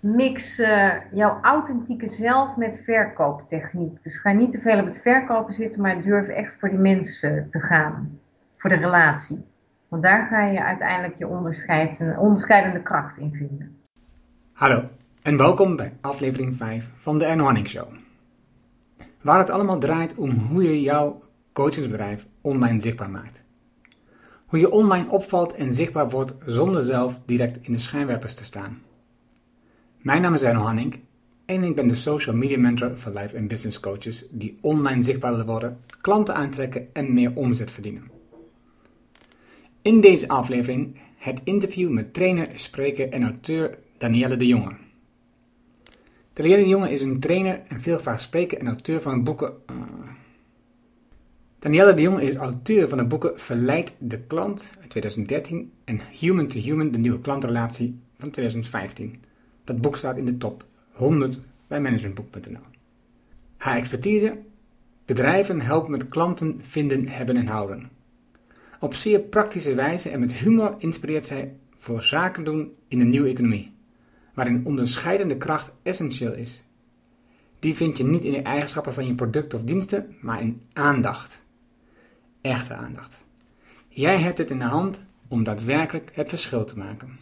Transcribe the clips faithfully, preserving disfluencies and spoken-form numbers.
mix uh, jouw authentieke zelf met verkooptechniek. Dus ga niet te veel op het verkopen zitten, maar durf echt voor die mensen te gaan. Voor de relatie. Want daar ga je uiteindelijk je onderscheid, een onderscheidende kracht in vinden. Hallo en welkom bij aflevering vijf van de Erno Hanning Show. Waar het allemaal draait om hoe je jouw coachingsbedrijf online zichtbaar maakt. Hoe je online opvalt en zichtbaar wordt zonder zelf direct in de schijnwerpers te staan. Mijn naam is Erno Hanning en ik ben de Social Media Mentor voor life en business coaches die online zichtbaar willen worden, klanten aantrekken en meer omzet verdienen. In deze aflevering het interview met trainer, spreker en auteur Danielle de Jonge. Danielle de Jonge is een trainer en veelvraag spreker en auteur van de boeken... Uh... Danielle de Jonge is auteur van de boeken Verleid de klant uit twintig dertien en Human to Human, de nieuwe klantrelatie van twintig vijftien. Dat boek staat in de top honderd bij managementboek punt n l. Haar expertise? Bedrijven helpen met klanten vinden, hebben en houden. Op zeer praktische wijze en met humor inspireert zij voor zaken doen in de nieuwe economie, waarin onderscheidende kracht essentieel is. Die vind je niet in de eigenschappen van je producten of diensten, maar in aandacht. Echte aandacht. Jij hebt het in de hand om daadwerkelijk het verschil te maken.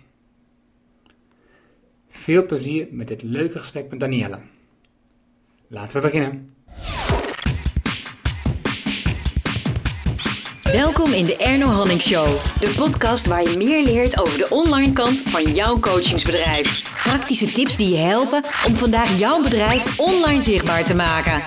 Veel plezier met dit leuke gesprek met Danielle. Laten we beginnen. Welkom in de Erno Hanning Show, de podcast waar je meer leert over de online kant van jouw coachingsbedrijf. Praktische tips die je helpen om vandaag jouw bedrijf online zichtbaar te maken.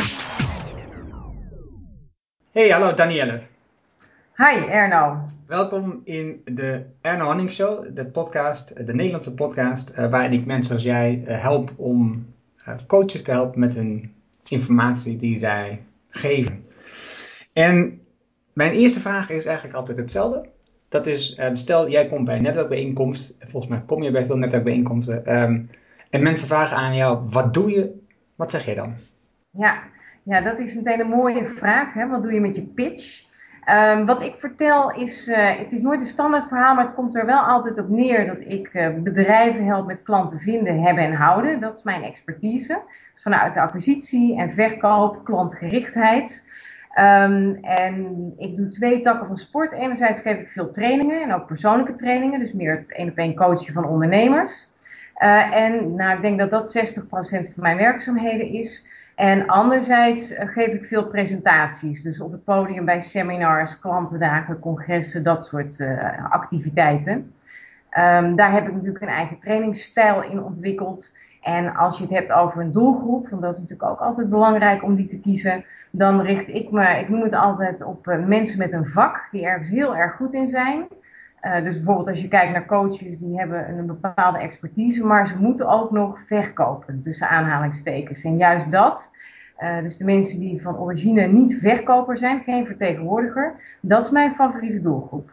Hey, hallo Danielle. Hi Erno. Welkom in de Erno Hanning Show, de podcast, de Nederlandse podcast, uh, waarin ik mensen zoals jij uh, help om uh, coaches te helpen met hun informatie die zij geven. En mijn eerste vraag is eigenlijk altijd hetzelfde. Dat is, uh, stel jij komt bij een netwerkbijeenkomst, volgens mij kom je bij veel netwerkbijeenkomsten, um, en mensen vragen aan jou, wat doe je? Wat zeg je dan? Ja, ja dat is meteen een mooie vraag. Hè? Wat doe je met je pitch? Um, wat ik vertel is, uh, het is nooit een standaard verhaal, maar het komt er wel altijd op neer dat ik uh, bedrijven help met klanten vinden, hebben en houden. Dat is mijn expertise. Dus vanuit de acquisitie en verkoop, klantgerichtheid. Um, en ik doe twee takken van sport. Enerzijds geef ik veel trainingen en ook persoonlijke trainingen. Dus meer het één op één coachen van ondernemers. Uh, en nou, ik denk dat dat zestig procent van mijn werkzaamheden is. En anderzijds uh, geef ik veel presentaties. Dus op het podium bij seminars, klantendagen, congressen, dat soort uh, activiteiten. Um, daar heb ik natuurlijk een eigen trainingsstijl in ontwikkeld. En als je het hebt over een doelgroep, want dat is natuurlijk ook altijd belangrijk om die te kiezen, dan richt ik me, ik noem het altijd, op uh, mensen met een vak die ergens heel erg goed in zijn. Uh, dus bijvoorbeeld als je kijkt naar coaches, die hebben een bepaalde expertise, maar ze moeten ook nog verkopen, tussen aanhalingstekens. En juist dat, uh, dus de mensen die van origine niet verkoper zijn, geen vertegenwoordiger, dat is mijn favoriete doelgroep.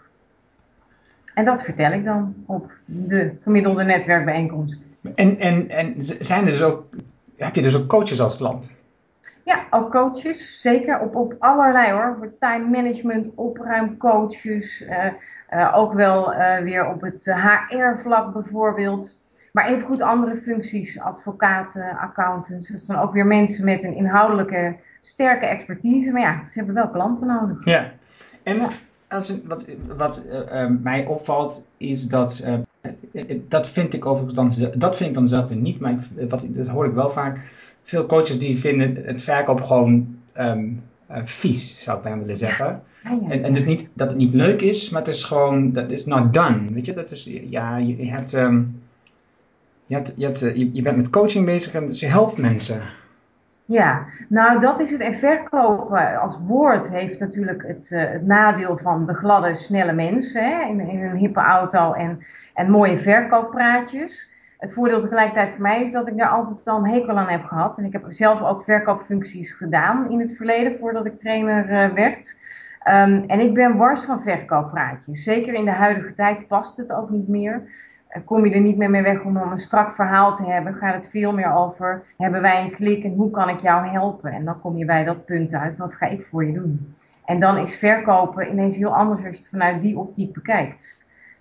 En dat vertel ik dan op de gemiddelde netwerkbijeenkomst. En, en, en zijn er dus ook, heb je dus ook coaches als klant? Ja, ook coaches, zeker op, op allerlei hoor. Voor time management, opruimcoaches, uh, uh, ook wel uh, weer op het H R-vlak bijvoorbeeld. Maar evengoed andere functies, advocaten, accountants. Dat zijn ook weer mensen met een inhoudelijke sterke expertise. Maar ja, ze hebben wel klanten nodig. Ja, en ja. Als, wat, wat uh, uh, mij opvalt is dat, uh, dat vind ik overigens dan, dat vind ik dan zelf weer niet, maar ik, wat, dat hoor ik wel vaak. Veel coaches die vinden het verkoop gewoon um, uh, vies, zou ik bijna willen zeggen. Ja, ja, ja. En, en dus niet dat het niet leuk is, maar het is gewoon, dat is not done. Weet je, dat is, ja, je, je hebt, um, je, hebt, je, hebt je, je bent met coaching bezig en dus je helpt mensen. Ja, nou dat is het. En verkopen als woord heeft natuurlijk het, uh, het nadeel van de gladde, snelle mens, hè, in, in een hippe auto en, en mooie verkooppraatjes. Het voordeel tegelijkertijd voor mij is dat ik daar altijd al een hekel aan heb gehad. En ik heb zelf ook verkoopfuncties gedaan in het verleden, voordat ik trainer uh, werd. Um, en ik ben wars van verkooppraatjes. Zeker in de huidige tijd past het ook niet meer. Uh, kom je er niet meer mee weg om een strak verhaal te hebben, gaat het veel meer over, hebben wij een klik en hoe kan ik jou helpen? En dan kom je bij dat punt uit, wat ga ik voor je doen? En dan is verkopen ineens heel anders als je het vanuit die optiek bekijkt.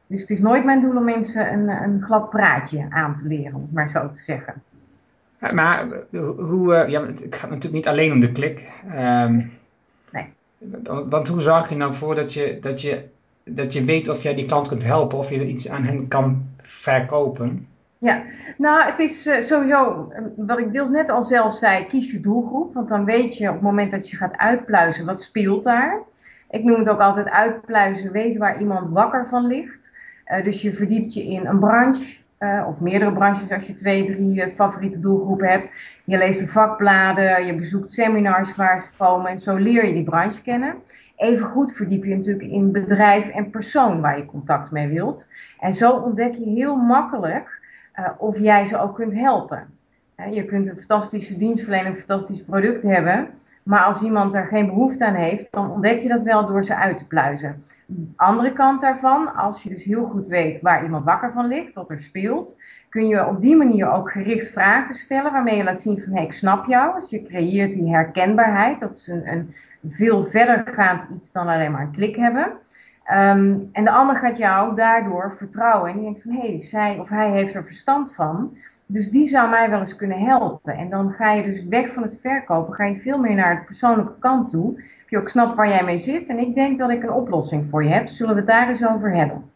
Dus het is nooit mijn doel om mensen een, een glad praatje aan te leren, om het maar zo te zeggen. Ja, maar hoe, uh, ja, het gaat natuurlijk niet alleen om de klik. Um, nee. Want, want hoe zorg je nou voor dat je, dat, je, dat je weet of jij die klant kunt helpen, of je er iets aan hen kan verkopen? Ja, nou het is uh, sowieso, uh, wat ik deels net al zelf zei, kies je doelgroep. Want dan weet je op het moment dat je gaat uitpluizen, wat speelt daar. Ik noem het ook altijd uitpluizen, weet waar iemand wakker van ligt. Uh, dus je verdiept je in een branche, uh, of meerdere branches als je twee, drie uh, favoriete doelgroepen hebt. Je leest de vakbladen, je bezoekt seminars waar ze komen en zo leer je die branche kennen. Evengoed verdiep je natuurlijk in bedrijf en persoon waar je contact mee wilt. En zo ontdek je heel makkelijk Uh, of jij ze ook kunt helpen. Uh, je kunt een fantastische dienstverlening, een fantastisch product hebben. Maar als iemand er geen behoefte aan heeft, dan ontdek je dat wel door ze uit te pluizen. Andere kant daarvan, als je dus heel goed weet waar iemand wakker van ligt, wat er speelt, kun je op die manier ook gericht vragen stellen, waarmee je laat zien van, hé, ik snap jou. Dus je creëert die herkenbaarheid. Dat is een, een veel verdergaand iets dan alleen maar een klik hebben. Um, en de ander gaat jou daardoor vertrouwen. En die denkt van, hé, hey, zij of hij heeft er verstand van. Dus die zou mij wel eens kunnen helpen. En dan ga je dus weg van het verkopen. Ga je veel meer naar de persoonlijke kant toe. Dat je ook snapt waar jij mee zit. En ik denk dat ik een oplossing voor je heb. Zullen we het daar eens over hebben?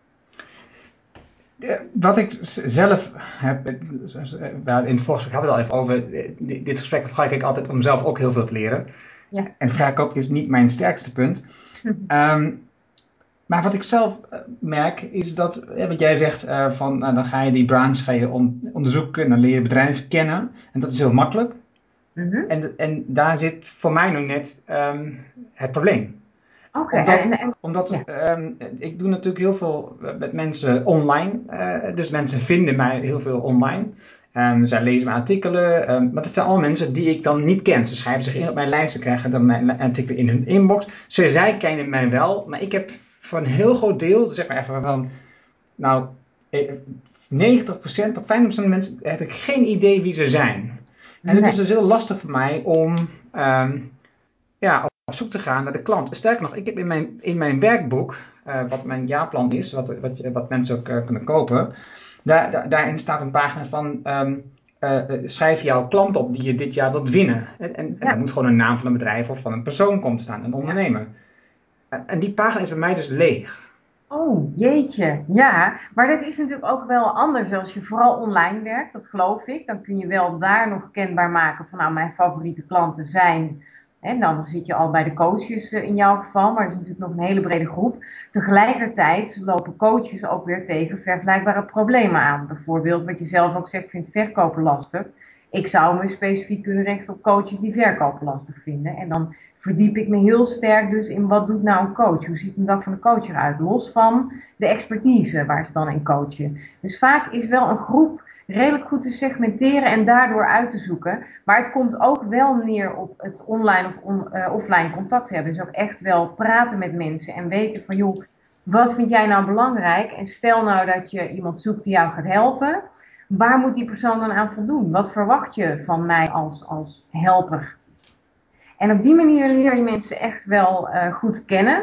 Wat ik zelf heb, in het voorgesprek hadden we het al even over. Dit gesprek gebruik ik altijd om zelf ook heel veel te leren. Ja. En verkoop is niet mijn sterkste punt. um, Maar wat ik zelf uh, merk is dat, ja, wat jij zegt, uh, van, uh, dan ga je die branche ga je on, onderzoeken, dan leer je bedrijf kennen. En dat is heel makkelijk. Mm-hmm. En, en daar zit voor mij nog net um, het probleem. Okay, omdat en, en, omdat ja. um, ik doe natuurlijk heel veel met mensen online. Uh, dus mensen vinden mij heel veel online. Um, zij lezen mijn artikelen. Um, maar dat zijn allemaal mensen die ik dan niet ken. Ze schrijven zich in op mijn lijst. Ze krijgen dan mijn artikelen in hun inbox. Ze, zij kennen mij wel. Maar ik heb voor een heel groot deel, zeg maar even van, nou, negentig procent tot vijftig procent van de mensen heb ik geen idee wie ze zijn. En het is dus heel lastig voor mij om um, ja, op zoek te gaan naar de klant. Sterker nog, ik heb in mijn, in mijn werkboek, uh, wat mijn jaarplan is, wat, wat, wat mensen ook uh, kunnen kopen, daar, daar, daarin staat een pagina van um, uh, schrijf jouw klant op die je dit jaar wilt winnen. En, en, ja. en daar moet gewoon een naam van een bedrijf of van een persoon komen staan, een ondernemer. Ja. En die pagina is bij mij dus leeg. Oh, jeetje. Ja, maar dat is natuurlijk ook wel anders als je vooral online werkt, dat geloof ik. Dan kun je wel daar nog kenbaar maken van, nou, mijn favoriete klanten zijn. En dan zit je al bij de coaches in jouw geval, maar er is natuurlijk nog een hele brede groep. Tegelijkertijd lopen coaches ook weer tegen vergelijkbare problemen aan. Bijvoorbeeld wat je zelf ook zegt, vindt verkopen lastig. Ik zou me specifiek kunnen richten op coaches die verkopen lastig vinden. En dan verdiep ik me heel sterk dus in wat doet nou een coach? Hoe ziet een dag van de coach eruit? Los van de expertise waar ze dan in coachen. Dus vaak is wel een groep redelijk goed te segmenteren en daardoor uit te zoeken. Maar het komt ook wel neer op het online of on, uh, offline contact hebben. Dus ook echt wel praten met mensen en weten van, joh, wat vind jij nou belangrijk? En stel nou dat je iemand zoekt die jou gaat helpen. Waar moet die persoon dan aan voldoen? Wat verwacht je van mij als, als helper? En op die manier leer je mensen echt wel uh, goed kennen.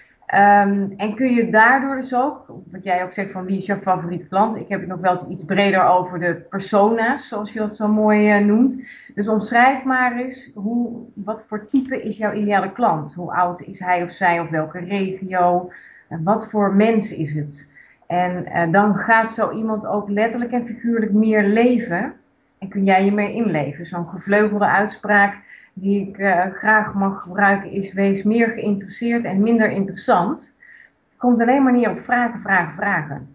Um, en kun je daardoor dus ook, wat jij ook zegt van wie is jouw favoriete klant. Ik heb het nog wel eens iets breder over de persona's, zoals je dat zo mooi uh, noemt. Dus omschrijf maar eens, hoe, wat voor type is jouw ideale klant? Hoe oud is hij of zij of welke regio? En wat voor mens is het? En uh, dan gaat zo iemand ook letterlijk en figuurlijk meer leven. En kun jij je meer inleven. Zo'n gevleugelde uitspraak die ik uh, graag mag gebruiken is: wees meer geïnteresseerd en minder interessant. Komt alleen maar neer op vragen, vragen, vragen.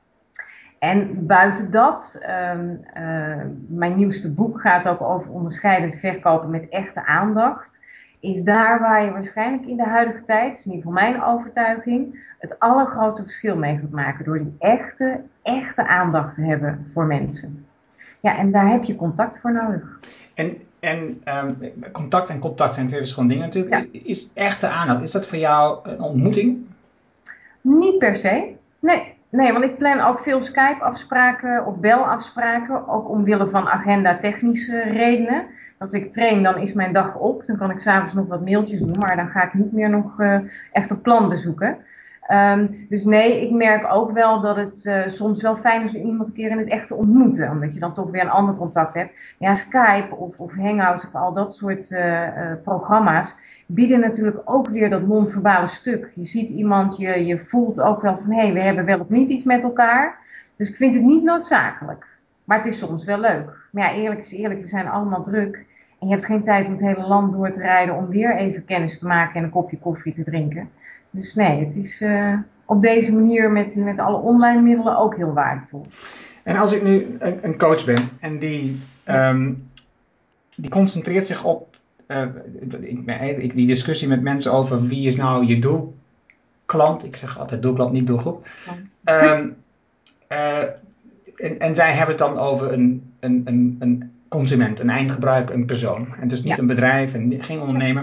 En buiten dat, um, uh, mijn nieuwste boek gaat ook over onderscheidend verkopen met echte aandacht. Is daar waar je waarschijnlijk in de huidige tijd, is in ieder geval mijn overtuiging, het allergrootste verschil mee gaat maken. Door die echte, echte aandacht te hebben voor mensen. Ja, en daar heb je contact voor nodig. En, en um, contact en contact zijn twee verschillende dingen natuurlijk. Ja. Is, is echte aandacht, is dat voor jou een ontmoeting? Niet per se, nee. Nee, want ik plan ook veel Skype-afspraken of belafspraken, ook omwille van agenda-technische redenen. Als ik train, dan is mijn dag op. Dan kan ik s'avonds nog wat mailtjes doen, maar dan ga ik niet meer nog uh, echt een plan bezoeken. Um, dus nee, ik merk ook wel dat het uh, soms wel fijn is om iemand een keer in het echt te ontmoeten. Omdat je dan toch weer een ander contact hebt. Ja, Skype of, of Hangouts of al dat soort uh, uh, programma's bieden natuurlijk ook weer dat non-verbale stuk. Je ziet iemand, je, je voelt ook wel van hé, hey, we hebben wel of niet iets met elkaar. Dus ik vind het niet noodzakelijk. Maar het is soms wel leuk. Maar ja, eerlijk is eerlijk, we zijn allemaal druk. En je hebt geen tijd om het hele land door te rijden om weer even kennis te maken en een kopje koffie te drinken. Dus nee, het is uh, op deze manier met, met alle online middelen ook heel waardevol. En als ik nu een, een coach ben en die, ja. um, die concentreert zich op uh, ik, die discussie met mensen over wie is nou je doelklant. Ik zeg altijd doelklant, niet doelgroep. Um, uh, en, en zij hebben het dan over een, een, een, een consument, een eindgebruiker, een persoon. En dus niet ja. een bedrijf en geen ondernemer.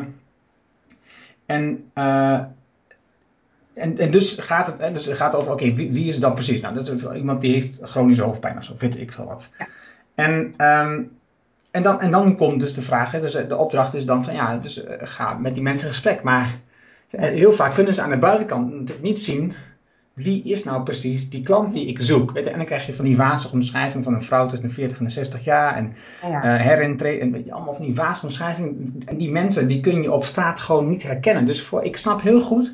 En... Uh, En, en dus gaat het, hè, dus het gaat over, oké, okay, wie, wie is het dan precies? Nou, dat is iemand die heeft chronische hoofdpijn of zo, weet ik veel wat. Ja. En, um, en, dan, en dan komt dus de vraag, hè, dus de opdracht is dan van, ja, dus uh, ga met die mensen in gesprek. Maar uh, heel vaak kunnen ze aan de buitenkant natuurlijk niet zien, wie is nou precies die klant die ik zoek? Weet je? En dan krijg je van die wazige omschrijving van een vrouw tussen de veertig en de zestig jaar. En ja. uh, herintreden, en weet je, allemaal van die wazige omschrijvingen. En die mensen, die kun je op straat gewoon niet herkennen. Dus voor, ik snap heel goed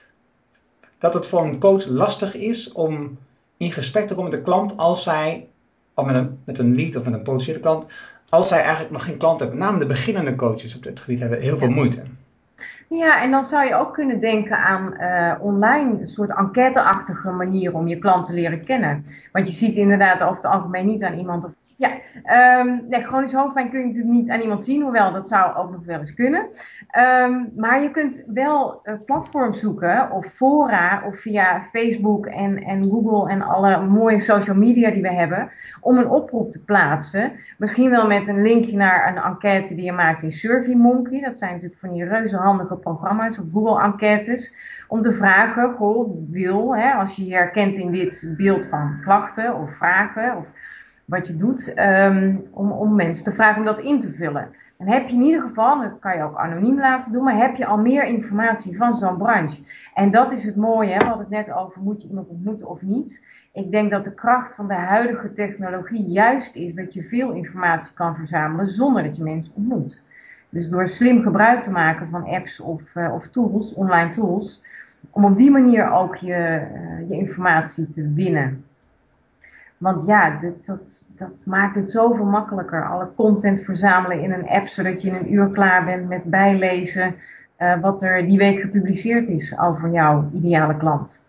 dat het voor een coach lastig is om in gesprek te komen met de klant als zij, of met een, met een lead of met een potentiële klant, als zij eigenlijk nog geen klant hebben. Met name de beginnende coaches op dit gebied hebben heel veel moeite. Ja, en dan zou je ook kunnen denken aan uh, online een soort enquêteachtige manier om je klant te leren kennen. Want je ziet inderdaad over het algemeen niet aan iemand of... Ja, um, nee, chronisch hoofdpijn kun je natuurlijk niet aan iemand zien, hoewel dat zou ook nog wel eens kunnen. Um, maar je kunt wel uh, platforms zoeken of fora of via Facebook en, en Google en alle mooie social media die we hebben, om een oproep te plaatsen. Misschien wel met een linkje naar een enquête die je maakt in SurveyMonkey. Dat zijn natuurlijk van die reuze handige programma's of Google enquêtes. Om te vragen, goh, wil, hè, als je je herkent in dit beeld van klachten of vragen of wat je doet, um, om, om mensen te vragen om dat in te vullen. Dan heb je in ieder geval, dat kan je ook anoniem laten doen, maar heb je al meer informatie van zo'n branche. En dat is het mooie, hè? We hadden het net over, moet je iemand ontmoeten of niet? Ik denk dat de kracht van de huidige technologie juist is dat je veel informatie kan verzamelen zonder dat je mensen ontmoet. Dus door slim gebruik te maken van apps of, uh, of tools, online tools, om op die manier ook je, uh, je informatie te winnen. Want ja, dit, dat, dat maakt het zoveel makkelijker. Alle content verzamelen in een app, zodat je in een uur klaar bent met bijlezen uh, wat er die week gepubliceerd is over jouw ideale klant.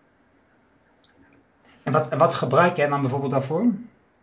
En wat, en wat gebruik jij dan bijvoorbeeld daarvoor? Um,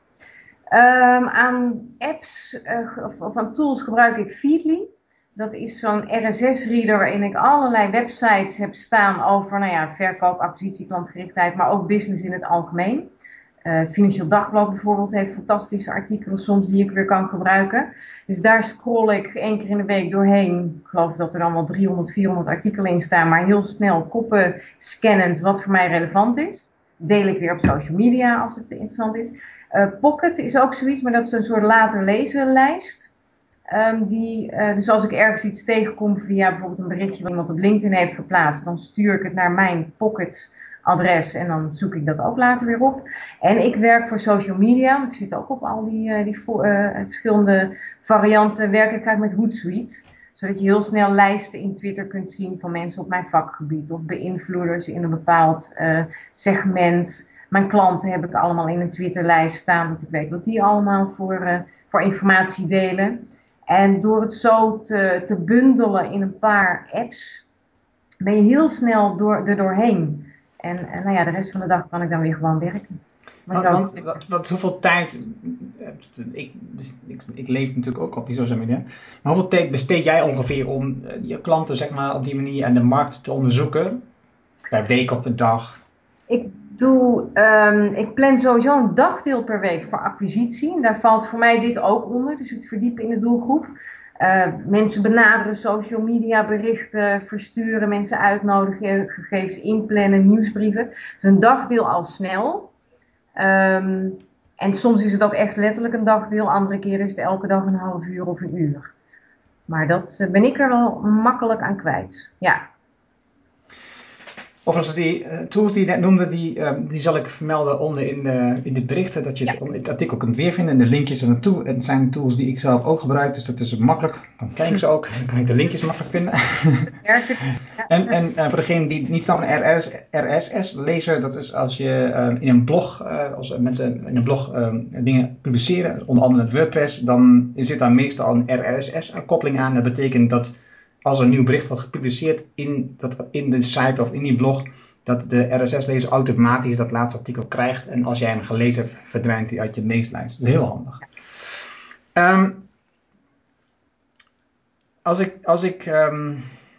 aan apps uh, of, of aan tools gebruik ik Feedly. Dat is zo'n R S S-reader waarin ik allerlei websites heb staan over nou ja, verkoop, acquisitie, klantgerichtheid, maar ook business in het algemeen. Uh, het Financieel Dagblad bijvoorbeeld heeft fantastische artikelen soms die ik weer kan gebruiken. Dus daar scroll ik één keer in de week doorheen. Ik geloof dat er dan wel driehonderd, vierhonderd artikelen in staan, maar heel snel koppen scannend wat voor mij relevant is. Deel ik weer op social media als het interessant is. Uh, Pocket is ook zoiets, maar dat is een soort later lezen lijst. Um, die, uh, dus als ik ergens iets tegenkom via bijvoorbeeld een berichtje wat iemand op LinkedIn heeft geplaatst, dan stuur ik het naar mijn Pocket adres en dan zoek ik dat ook later weer op. En ik werk voor social media, ik zit ook op al die, uh, die uh, verschillende varianten, werk ik graag met Hootsuite. Zodat je heel snel lijsten in Twitter kunt zien van mensen op mijn vakgebied of beïnvloeders in een bepaald uh, segment. Mijn klanten heb ik allemaal in een Twitterlijst staan, dat ik weet wat die allemaal voor, uh, voor informatie delen. En door het zo te, te bundelen in een paar apps, ben je heel snel door, er doorheen. En, en nou ja, de rest van de dag kan ik dan weer gewoon werken. Want, want, want, want hoeveel tijd, ik, ik, ik leef natuurlijk ook op die social media, maar hoeveel tijd besteed jij ongeveer om je klanten zeg maar op die manier aan de markt te onderzoeken? Per week of per dag? Ik doe, um, ik plan sowieso een dagdeel per week voor acquisitie. En daar valt voor mij dit ook onder, dus het verdiepen in de doelgroep. Uh, mensen benaderen, social media berichten versturen, mensen uitnodigen, gegevens inplannen, nieuwsbrieven. Dus een dagdeel al snel. Um, en soms is het ook echt letterlijk een dagdeel, andere keren is het elke dag een half uur of een uur. Maar dat uh, ben ik er wel makkelijk aan kwijt, ja. Overigens, die uh, tools die je net noemde, die, uh, die zal ik vermelden onder in de, in de berichten, dat je het, ja. het artikel kunt weervinden en de linkjes er naartoe. Het zijn tools die ik zelf ook gebruik, dus dat is makkelijk. Dan ken ik ze ook, dan kan ik de linkjes makkelijk vinden. Ja. en en uh, voor degene die niet snappen, een R S S lezer, dat is als je uh, in een blog, uh, als mensen in een blog uh, dingen publiceren, onder andere met WordPress, dan zit daar meestal een R S S-koppeling aan. Dat betekent dat als er een nieuw bericht wordt gepubliceerd in, dat, in de site of in die blog, dat de R S S-lezer automatisch dat laatste artikel krijgt. En als jij hem gelezen hebt, verdwijnt hij uit je leeslijst. Dat is heel handig. Um, als ik... Als ik, um,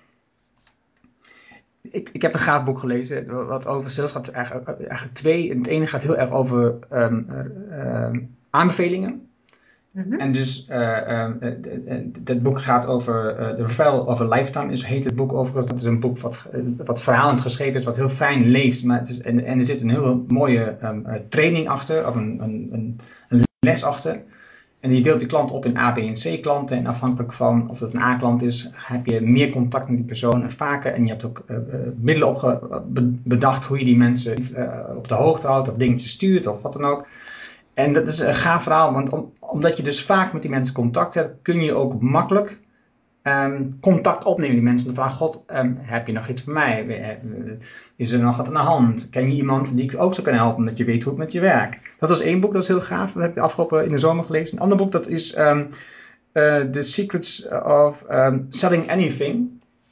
ik ik heb een gaaf boek gelezen wat over sales gaat. Eigenlijk, eigenlijk twee. Het ene gaat heel erg over um, uh, aanbevelingen. Mm-hmm. En dus uh, uh, dat boek gaat over uh, The Referral of a Lifetime, is, heet het boek overigens. Dat is een boek wat, uh, wat verhalend geschreven is, wat heel fijn leest. Maar het is, en, en er zit een heel mooie um, uh, training achter, of een, een, een, een les achter. En die deelt de klant op in A, B en C klanten. En afhankelijk van of dat een A-klant is, heb je meer contact met die persoon en vaker. En je hebt ook uh, uh, middelen opge- bedacht hoe je die mensen uh, op de hoogte houdt, of dingetjes stuurt, of wat dan ook. En dat is een gaaf verhaal, want om, omdat je dus vaak met die mensen contact hebt, kun je ook makkelijk um, contact opnemen met die mensen. En vragen, god, um, heb je nog iets voor mij? Is er nog wat aan de hand? Ken je iemand die ik ook zou kunnen helpen, omdat je weet hoe het met je werkt? Dat was één boek, dat is heel gaaf. Dat heb ik de afgelopen in de zomer gelezen. Een ander boek, dat is um, uh, The Secrets of um, Selling Anything.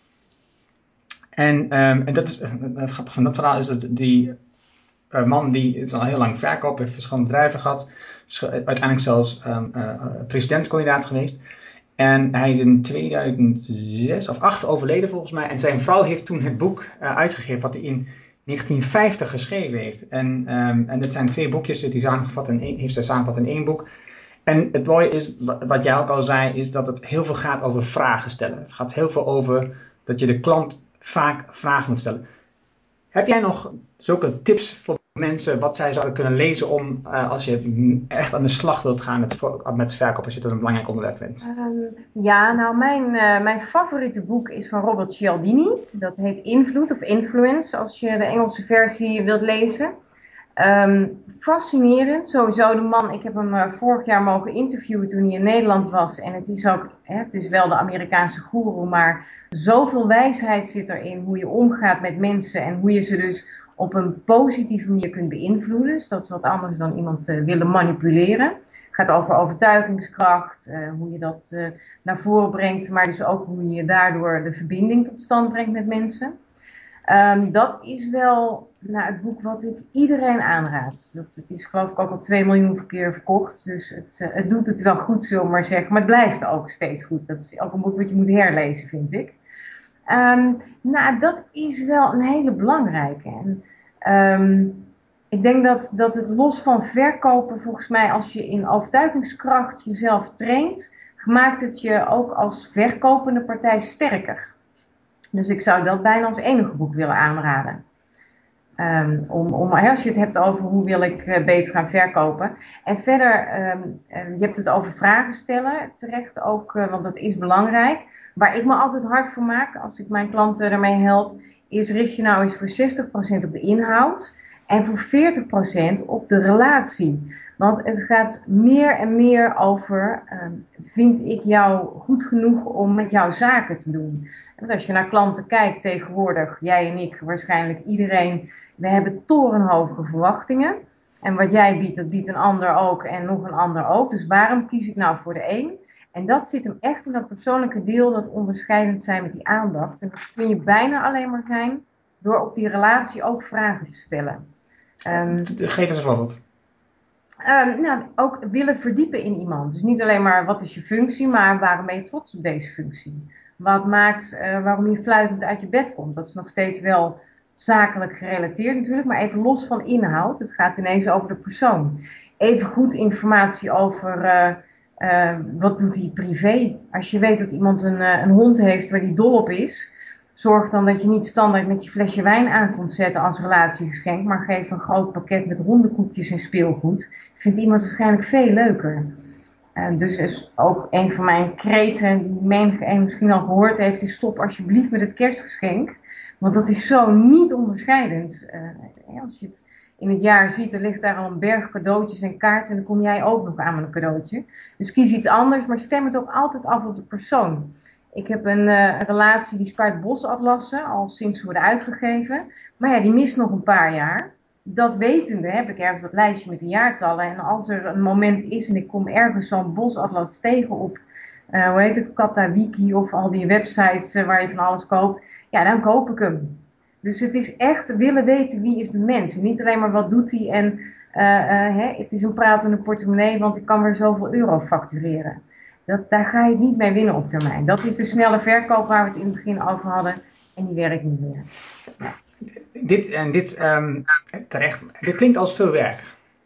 En, um, en dat is, het grappige van dat verhaal is dat die... Een man die is al heel lang verkoop, heeft verschillende bedrijven gehad. Uiteindelijk zelfs um, uh, presidentskandidaat geweest. En hij is in tweeduizend zes of acht overleden volgens mij. En zijn vrouw heeft toen het boek uh, uitgegeven wat hij in negentien vijftig geschreven heeft. En, um, en dat zijn twee boekjes die hij samengevat in één, heeft hij samengevat in één boek. En het mooie is, wat jij ook al zei, is dat het heel veel gaat over vragen stellen. Het gaat heel veel over dat je de klant vaak vragen moet stellen. Heb jij nog zulke tips voor mensen wat zij zouden kunnen lezen om uh, als je echt aan de slag wilt gaan met, met verkoop, als je dat een belangrijk onderwerp vindt? Um, ja, nou mijn, uh, mijn favoriete boek is van Robert Cialdini. Dat heet Invloed of Influence, als je de Engelse versie wilt lezen. Um, fascinerend, sowieso de man, ik heb hem uh, vorig jaar mogen interviewen toen hij in Nederland was. En het is ook, hè, het is wel de Amerikaanse goeroe, maar zoveel wijsheid zit erin hoe je omgaat met mensen en hoe je ze dus op een positieve manier kunt beïnvloeden. Dus dat is wat anders dan iemand uh, willen manipuleren. Het gaat over overtuigingskracht, uh, hoe je dat uh, naar voren brengt, maar dus ook hoe je daardoor de verbinding tot stand brengt met mensen. Um, dat is wel nou, het boek wat ik iedereen aanraad. Dat, het is geloof ik ook al twee miljoen keer verkocht. Dus het, uh, het doet het wel goed, zullen we maar zeggen. Maar het blijft ook steeds goed. Dat is ook een boek wat je moet herlezen, vind ik. Um, nou, dat is wel een hele belangrijke. En, um, ik denk dat, dat het los van verkopen, volgens mij, als je in overtuigingskracht jezelf traint, maakt het je ook als verkopende partij sterker. Dus ik zou dat bijna als enige boek willen aanraden. Um, om, om, als je het hebt over hoe wil ik uh, beter gaan verkopen. En verder, um, uh, je hebt het over vragen stellen. Terecht ook, uh, want dat is belangrijk. Waar ik me altijd hard voor maak, als ik mijn klanten ermee help, is richt je nou eens voor zestig procent op de inhoud. En voor veertig procent op de relatie. Want het gaat meer en meer over, um, vind ik jou goed genoeg om met jouw zaken te doen? Want als je naar klanten kijkt tegenwoordig, jij en ik, waarschijnlijk iedereen, we hebben torenhoge verwachtingen. En wat jij biedt, dat biedt een ander ook en nog een ander ook. Dus waarom kies ik nou voor de een? En dat zit hem echt in dat persoonlijke deel, dat onderscheidend zijn met die aandacht. En dat kun je bijna alleen maar zijn door op die relatie ook vragen te stellen. Um, Geef eens een voorbeeld. Um, nou, ook willen verdiepen in iemand. Dus niet alleen maar wat is je functie, maar waarom ben je trots op deze functie? Wat maakt uh, waarom je fluitend uit je bed komt? Dat is nog steeds wel zakelijk gerelateerd natuurlijk, maar even los van inhoud. Het gaat ineens over de persoon. Even goed informatie over uh, uh, wat doet hij privé. Als je weet dat iemand een, uh, een hond heeft waar hij dol op is, zorg dan dat je niet standaard met je flesje wijn aankomt zetten als relatiegeschenk, maar geef een groot pakket met hondenkoekjes en speelgoed. Vindt iemand waarschijnlijk veel leuker. Uh, dus is ook een van mijn kreten die menig een misschien al gehoord heeft, is stop alsjeblieft met het kerstgeschenk. Want dat is zo niet onderscheidend. Uh, als je het in het jaar ziet, er ligt daar al een berg cadeautjes en kaarten en dan kom jij ook nog aan met een cadeautje. Dus kies iets anders, maar stem het ook altijd af op de persoon. Ik heb een uh, relatie die spaart bosatlassen, al sinds ze worden uitgegeven. Maar ja, die mist nog een paar jaar. Dat wetende heb ik ergens dat lijstje met de jaartallen. En als er een moment is en ik kom ergens zo'n bosatlas tegen op, uh, hoe heet het, Katawiki of al die websites uh, waar je van alles koopt. Ja, dan koop ik hem. Dus het is echt willen weten wie is de mens. En niet alleen maar wat doet hij en uh, uh, hè, het is een pratende portemonnee, want ik kan weer zoveel euro factureren. Dat, daar ga je niet mee winnen op termijn. Dat is de snelle verkoop waar we het in het begin over hadden. En die werkt niet meer. Ja. Dit, en dit, um, terecht, dit klinkt als veel werk.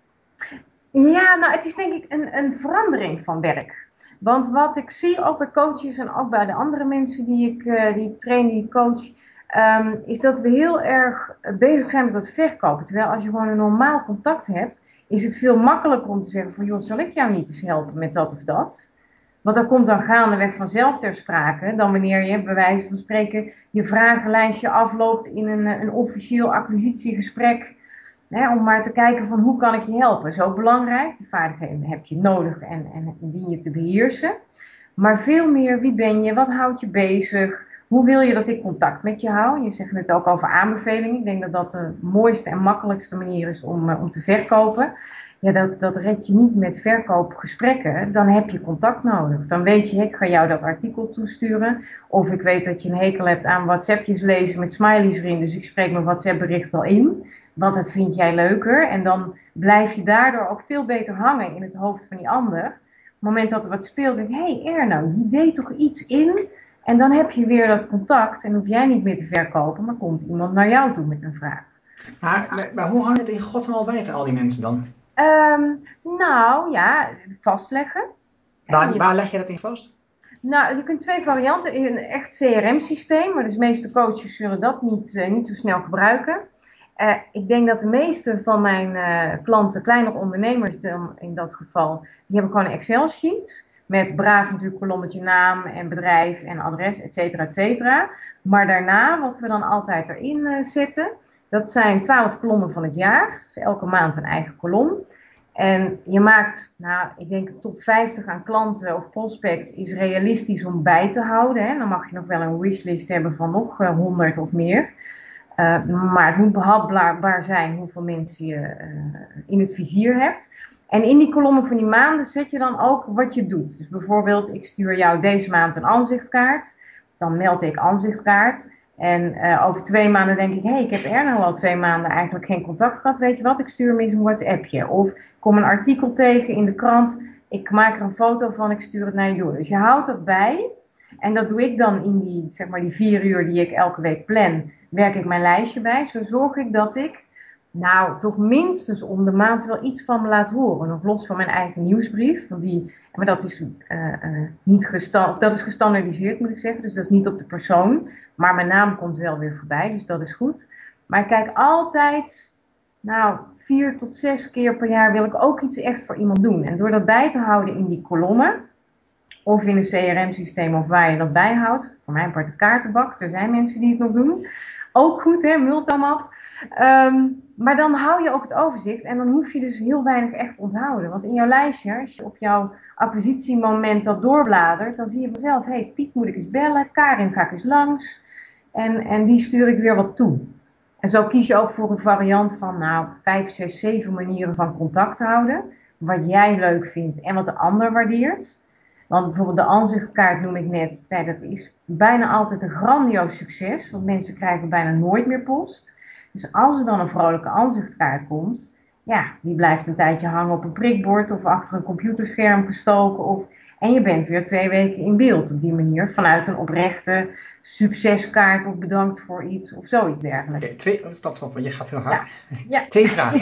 Ja, nou het is denk ik een, een verandering van werk. Want wat ik zie ook bij coaches en ook bij de andere mensen die ik, uh, die ik train, die ik coach, um, is dat we heel erg bezig zijn met dat verkopen. Terwijl als je gewoon een normaal contact hebt, is het veel makkelijker om te zeggen van joh, zal ik jou niet eens helpen met dat of dat? Want dat komt dan gaandeweg vanzelf ter sprake, dan wanneer je bij wijze van spreken je vragenlijstje afloopt in een, een officieel acquisitiegesprek. Hè, om maar te kijken van hoe kan ik je helpen. Zo belangrijk, die vaardigheden heb je nodig en, en dien je te beheersen. Maar veel meer, wie ben je, wat houdt je bezig, hoe wil je dat ik contact met je hou. Je zegt het ook over aanbevelingen. Ik denk dat dat de mooiste en makkelijkste manier is om, om te verkopen. Ja, dat, dat red je niet met verkoopgesprekken, dan heb je contact nodig. Dan weet je, ik ga jou dat artikel toesturen. Of ik weet dat je een hekel hebt aan WhatsAppjes lezen met smileys erin. Dus ik spreek mijn WhatsApp bericht wel in. Want dat vind jij leuker. En dan blijf je daardoor ook veel beter hangen in het hoofd van die ander. Op het moment dat er wat speelt, denk ik, hé hey, Erno, die deed toch iets in? En dan heb je weer dat contact en hoef jij niet meer te verkopen, maar komt iemand naar jou toe met een vraag. Maar, maar hoe hangt het in godsnaam al bij van al die mensen dan? Um, nou ja, vastleggen. Waar, waar leg je dat in vast? Nou, je kunt twee varianten. In een echt C R M-systeem, maar dus de meeste coaches zullen dat niet, uh, niet zo snel gebruiken. Uh, ik denk dat de meeste van mijn uh, klanten, kleinere ondernemers dan in dat geval, die hebben gewoon een Excel-sheet. Met braaf natuurlijk kolommetje naam en bedrijf en adres, et cetera, et cetera. Maar daarna, wat we dan altijd erin uh, zetten, dat zijn twaalf kolommen van het jaar. Dus elke maand een eigen kolom. En je maakt, nou, ik denk top vijftig aan klanten of prospects is realistisch om bij te houden. Hè. Dan mag je nog wel een wishlist hebben van nog uh, honderd of meer. Uh, maar het moet behapbaar zijn hoeveel mensen je uh, in het vizier hebt. En in die kolommen van die maanden zet je dan ook wat je doet. Dus bijvoorbeeld, ik stuur jou deze maand een aanzichtkaart. Dan meld ik aanzichtkaart. En uh, over twee maanden denk ik, hé, hey, ik heb Erno al twee maanden eigenlijk geen contact gehad. Weet je wat, ik stuur hem eens een WhatsAppje. Of ik kom een artikel tegen in de krant. Ik maak er een foto van, ik stuur het naar je door. Dus je houdt dat bij. En dat doe ik dan in die, zeg maar die vier uur die ik elke week plan. Werk ik mijn lijstje bij. Zo zorg ik dat ik, nou, toch minstens om de maand wel iets van me laat horen. Nog los van mijn eigen nieuwsbrief. Want die, maar dat is, uh, uh, niet gestan- of dat is gestandaardiseerd, moet ik zeggen. Dus dat is niet op de persoon. Maar mijn naam komt wel weer voorbij. Dus dat is goed. Maar ik kijk altijd, nou, vier tot zes keer per jaar wil ik ook iets echt voor iemand doen. En door dat bij te houden in die kolommen. Of in een C R M-systeem of waar je dat bijhoudt. Voor mijn part een kaartenbak. Er zijn mensen die het nog doen. Ook goed, hè, Multimap. Um, maar dan hou je ook het overzicht. En dan hoef je dus heel weinig echt te onthouden. Want in jouw lijstje, als je op jouw acquisitiemoment dat doorbladert. Dan zie je vanzelf, hé, hey, Piet moet ik eens bellen. Karin ga ik eens langs. En, en die stuur ik weer wat toe. En zo kies je ook voor een variant van, nou, vijf, zes, zeven manieren van contact houden. Wat jij leuk vindt en wat de ander waardeert. Want bijvoorbeeld de aanzichtkaart noem ik net, nee, dat is bijna altijd een grandioos succes. Want mensen krijgen bijna nooit meer post. Dus als er dan een vrolijke aanzichtkaart komt, ja, die blijft een tijdje hangen op een prikbord of achter een computerscherm gestoken. Of, en je bent weer twee weken in beeld op die manier. Vanuit een oprechte succeskaart of bedankt voor iets of zoiets dergelijks. Okay, twee, stop, stop, je gaat heel hard. Ja. Ja. Twee vragen.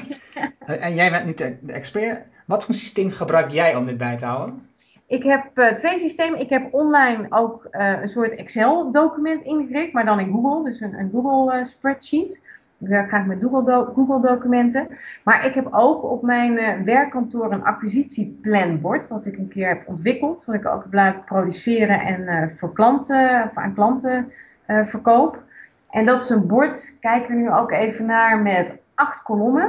En jij bent niet de, de expert. Wat voor systeem gebruik jij om dit bij te houden? Ik heb uh, twee systemen. Ik heb online ook uh, een soort Excel-document ingericht, maar dan in Google, dus een, een Google uh, spreadsheet. Ik werk graag met Google, do- Google documenten. Maar ik heb ook op mijn uh, werkkantoor een acquisitieplanbord, wat ik een keer heb ontwikkeld, wat ik ook heb laten produceren en uh, voor klanten, of aan klanten uh, verkoop. En dat is een bord, kijk er nu ook even naar, met acht kolommen.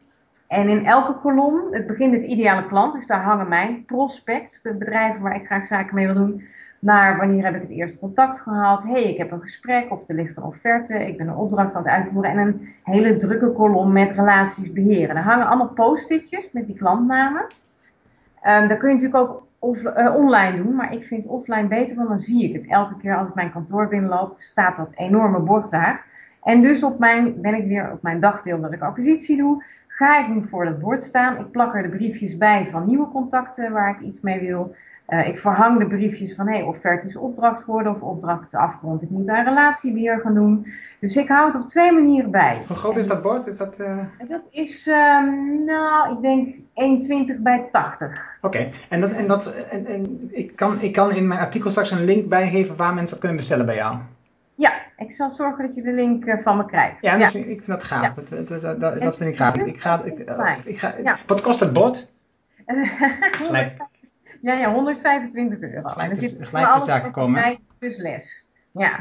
En in elke kolom, het begint met ideale klant, dus daar hangen mijn prospects, de bedrijven waar ik graag zaken mee wil doen. Naar wanneer heb ik het eerste contact gehad, hé, hey, ik heb een gesprek of er ligt een offerte, ik ben een opdracht aan het uitvoeren. En een hele drukke kolom met relaties beheren. Daar hangen allemaal post-itjes met die klantnamen. Um, dat kun je natuurlijk ook off, uh, online doen, maar ik vind offline beter, want dan zie ik het. Elke keer als ik mijn kantoor binnenloop, staat dat enorme bord daar. En dus op mijn, ben ik weer op mijn dagdeel dat ik acquisitie doe, ga ik nu voor dat bord staan. Ik plak er de briefjes bij van nieuwe contacten waar ik iets mee wil. Uh, ik verhang de briefjes van, hé, hey, offerte is opdracht geworden of opdracht is afgerond. Ik moet daar relatiebeheer gaan doen. Dus ik hou het op twee manieren bij. Hoe groot is dat bord? Is dat, uh... dat is, um, nou, ik denk eenentwintig bij tachtig. Oké, okay. en, dat, en, dat, en, en ik, kan, ik kan in mijn artikel straks een link bijgeven waar mensen dat kunnen bestellen bij jou. Ja, ik zal zorgen dat je de link uh, van me krijgt. Ja, ja. Dus ik vind dat gaaf. Ja. Dat, dat, dat, dat, dat vind ik gaaf. Ik ga, ik, uh, ik ga, ja. Wat kost het bord? Gelijk. Ja, ja, honderdvijfentwintig euro. Gelijk, en er de, zit gelijk de zaken komen. Bij, plus les. Ja,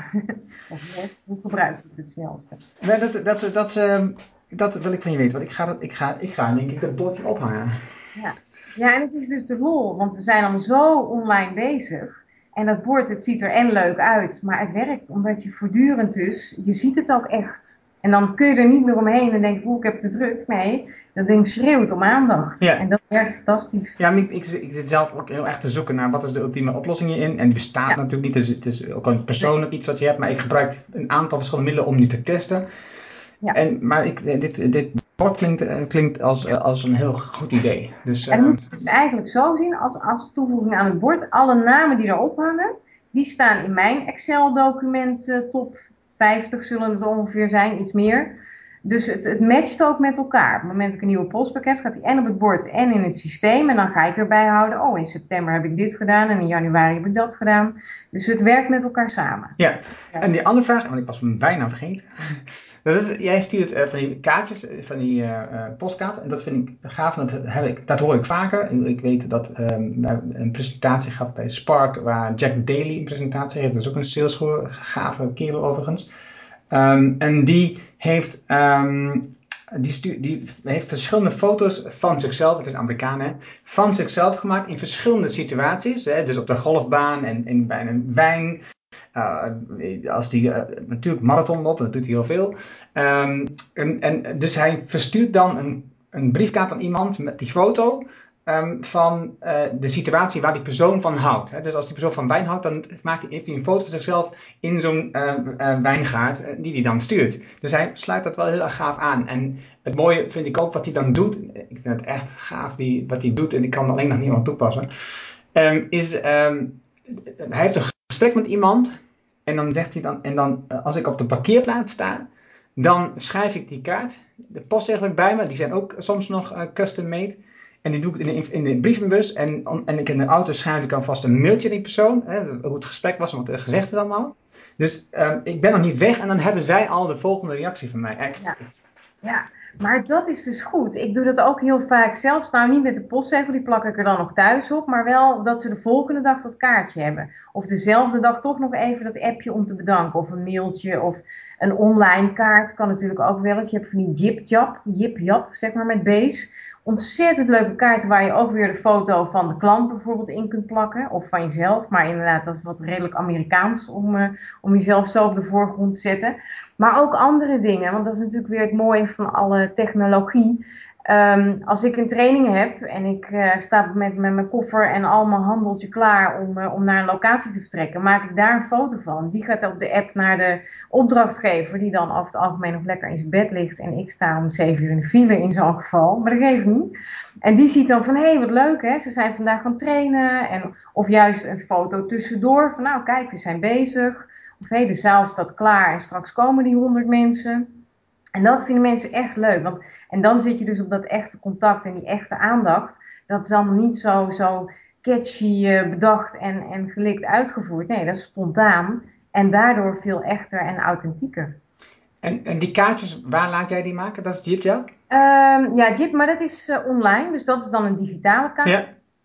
of les, hoe gebruik je het het snelste? Nee, dat, dat, dat, uh, dat wil ik van je weten, want ik ga, dat, ik ga, ik ga denk ik dat bord hier ophangen. Ja. ja, en het is dus de lol, want we zijn allemaal zo online bezig. En dat bord, het ziet er en leuk uit, maar het werkt omdat je voortdurend dus, je ziet het ook echt. En dan kun je er niet meer omheen en denken, oeh, ik heb te druk. Nee, dat ding schreeuwt om aandacht. Ja. En dat werkt fantastisch. Ja, ik, ik, ik zit zelf ook heel erg te zoeken naar wat is de ultieme oplossing hierin. En die bestaat ja. natuurlijk niet, dus het is ook een persoonlijk iets wat je hebt. Maar ik gebruik een aantal verschillende middelen om nu te testen. Ja. En, maar ik, dit, dit bord klinkt, klinkt als, als een heel goed idee. Dus, en dan moet je het dus eigenlijk zo zien, als, als toevoeging aan het bord, alle namen die erop hangen, die staan in mijn Excel-document uh, top vijftig zullen het ongeveer zijn, iets meer. Dus het, het matcht ook met elkaar. Op het moment dat ik een nieuwe prospect heb, gaat die en op het bord en in het systeem. En dan ga ik erbij houden, oh, in september heb ik dit gedaan en in januari heb ik dat gedaan. Dus het werkt met elkaar samen. Ja, ja. En die andere vraag, want ik was hem bijna vergeten. Dat is, jij stuurt uh, van die kaartjes, van die uh, uh, postkaart. En dat vind ik gaaf, dat, heb ik, dat hoor ik vaker. Ik weet dat um, een presentatie gehad bij Spark, waar Jack Daly een presentatie heeft. Dat is ook een sales gave kerel overigens. Um, en die heeft, um, die, stu- die heeft verschillende foto's van zichzelf, het is Amerikaan hè, van zichzelf gemaakt in verschillende situaties. Hè, dus op de golfbaan en, en bij een wijn. Uh, als die uh, natuurlijk marathon loopt, dat doet hij heel veel. Um, en, en, dus hij verstuurt dan een, een briefkaart aan iemand met die foto. Um, van uh, de situatie waar die persoon van houdt. Hè. Dus als die persoon van wijn houdt, dan maakt hij, heeft hij een foto van zichzelf in zo'n uh, uh, wijngaard uh, die hij dan stuurt. Dus hij sluit dat wel heel erg gaaf aan. En het mooie vind ik ook wat hij dan doet. Ik vind het echt gaaf die, wat hij doet en ik kan alleen nog niemand toepassen. Um, is, um, hij heeft een gesprek met iemand en dan zegt hij dan, en dan uh, als ik op de parkeerplaats sta, dan schrijf ik die kaart. De postzegel bij me, die zijn ook soms nog uh, custom made. En die doe ik in de, in de brievenbus. En, en ik in de auto schrijf ik alvast een mailtje aan die persoon. Hè, hoe het gesprek was en wat er gezegd is allemaal. Dus um, ik ben nog niet weg. En dan hebben zij al de volgende reactie van mij. Echt. Ja. ja, maar dat is dus goed. Ik doe dat ook heel vaak zelfs. Nou, niet met de postzegel. Die plak ik er dan nog thuis op. Maar wel dat ze de volgende dag dat kaartje hebben. Of dezelfde dag toch nog even dat appje om te bedanken. Of een mailtje. Of een online kaart. Kan natuurlijk ook wel eens. Je hebt van die jip-jap. Jip-jap, zeg maar met B's. Ontzettend leuke kaarten waar je ook weer de foto van de klant bijvoorbeeld in kunt plakken. Of van jezelf. Maar inderdaad, dat is wat redelijk Amerikaans om, uh, om jezelf zo op de voorgrond te zetten. Maar ook andere dingen. Want dat is natuurlijk weer het mooie van alle technologie. Um, als ik een training heb en ik uh, sta met, met mijn koffer en al mijn handeltje klaar om, uh, om naar een locatie te vertrekken, maak ik daar een foto van. Die gaat op de app naar de opdrachtgever, die dan over het algemeen nog lekker in zijn bed ligt. En ik sta om zeven uur in de file in zo'n geval, maar dat geeft niet. En die ziet dan van, hé, hey, wat leuk hè, ze zijn vandaag gaan trainen. En, of juist een foto tussendoor van, nou kijk, we zijn bezig. Of hé, hey, de zaal staat klaar en straks komen die honderd mensen. En dat vinden mensen echt leuk. Want, en dan zit je dus op dat echte contact en die echte aandacht. Dat is allemaal niet zo, zo catchy uh, bedacht en, en gelikt uitgevoerd. Nee, dat is spontaan. En daardoor veel echter en authentieker. En, en die kaartjes, waar laat jij die maken? Dat is JipJap? Um, ja, Jip, maar dat is uh, online. Dus dat is dan een digitale kaart. Ja.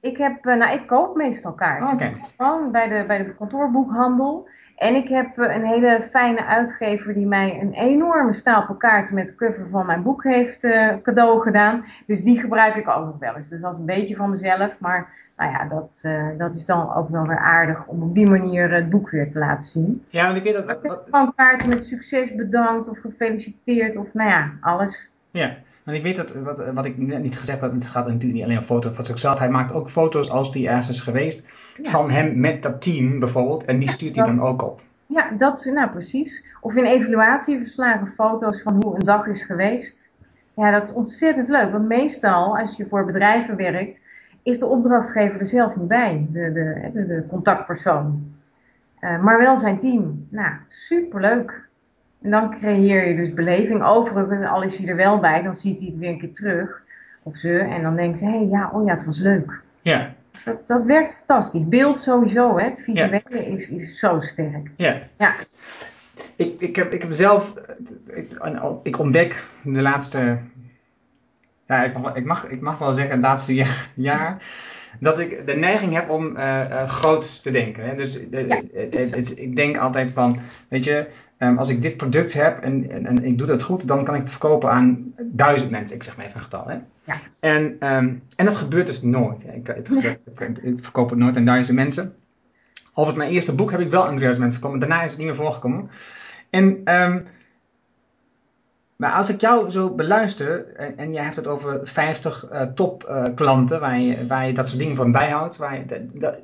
Ik heb, uh, nou, ik koop meestal kaarten. Oké. Gewoon bij de, bij de kantoorboekhandel. En ik heb uh, een hele fijne uitgever die mij een enorme stapel kaarten met de cover van mijn boek heeft uh, cadeau gedaan. Dus die gebruik ik ook nog wel eens. Dus dat is een beetje van mezelf. Maar nou ja, dat, uh, dat is dan ook wel weer aardig om op die manier het boek weer te laten zien. Ja, want ik weet dat... Ik heb wat... gewoon kaarten met succes bedankt of gefeliciteerd of nou ja, alles. Ja. Want ik weet dat, wat, wat ik net niet gezegd had, het gaat natuurlijk niet alleen om foto's van zichzelf. Hij maakt ook foto's als die ergens is geweest ja. van hem met dat team bijvoorbeeld. En die stuurt hij dat, dan ook op. Ja, dat, nou precies. Of in evaluatieverslagen foto's van hoe een dag is geweest. Ja, dat is ontzettend leuk. Want meestal, als je voor bedrijven werkt, is de opdrachtgever er zelf niet bij. De, de, de, de contactpersoon. Uh, maar wel zijn team. Nou, superleuk. En dan creëer je dus beleving. Overigens, al is hij er wel bij, dan ziet hij het weer een keer terug. Of ze. En dan denkt ze, hé, hey, ja, oh ja, het was leuk. Ja. Dus dat, dat werkt fantastisch. Beeld sowieso, hè. Het visuele ja. is, is zo sterk. Ja. Ja. Ik, ik, heb, ik heb zelf, ik, ik ontdek de laatste, ja, ik, mag, ik, mag, ik mag wel zeggen, het laatste jaar, jaar dat ik de neiging heb om uh, uh, groots te denken. Hè. Dus uh, ja. het, het, het, ik denk altijd van, weet je, um, als ik dit product heb en, en, en ik doe dat goed, dan kan ik het verkopen aan duizend mensen. Ik zeg maar even een getal. Hè. Ja. En, um, en dat gebeurt dus nooit. Ik, het, het, het, ik verkoop het nooit aan duizend mensen. Overigens, mijn eerste boek heb ik wel aan duizend mensen verkopen. Daarna is het niet meer voorgekomen. En, um, maar als ik jou zo beluister, en, en jij hebt het over vijftig uh, top uh, klanten, waar je, waar je dat soort dingen van bijhoudt, waar je, dat, dat,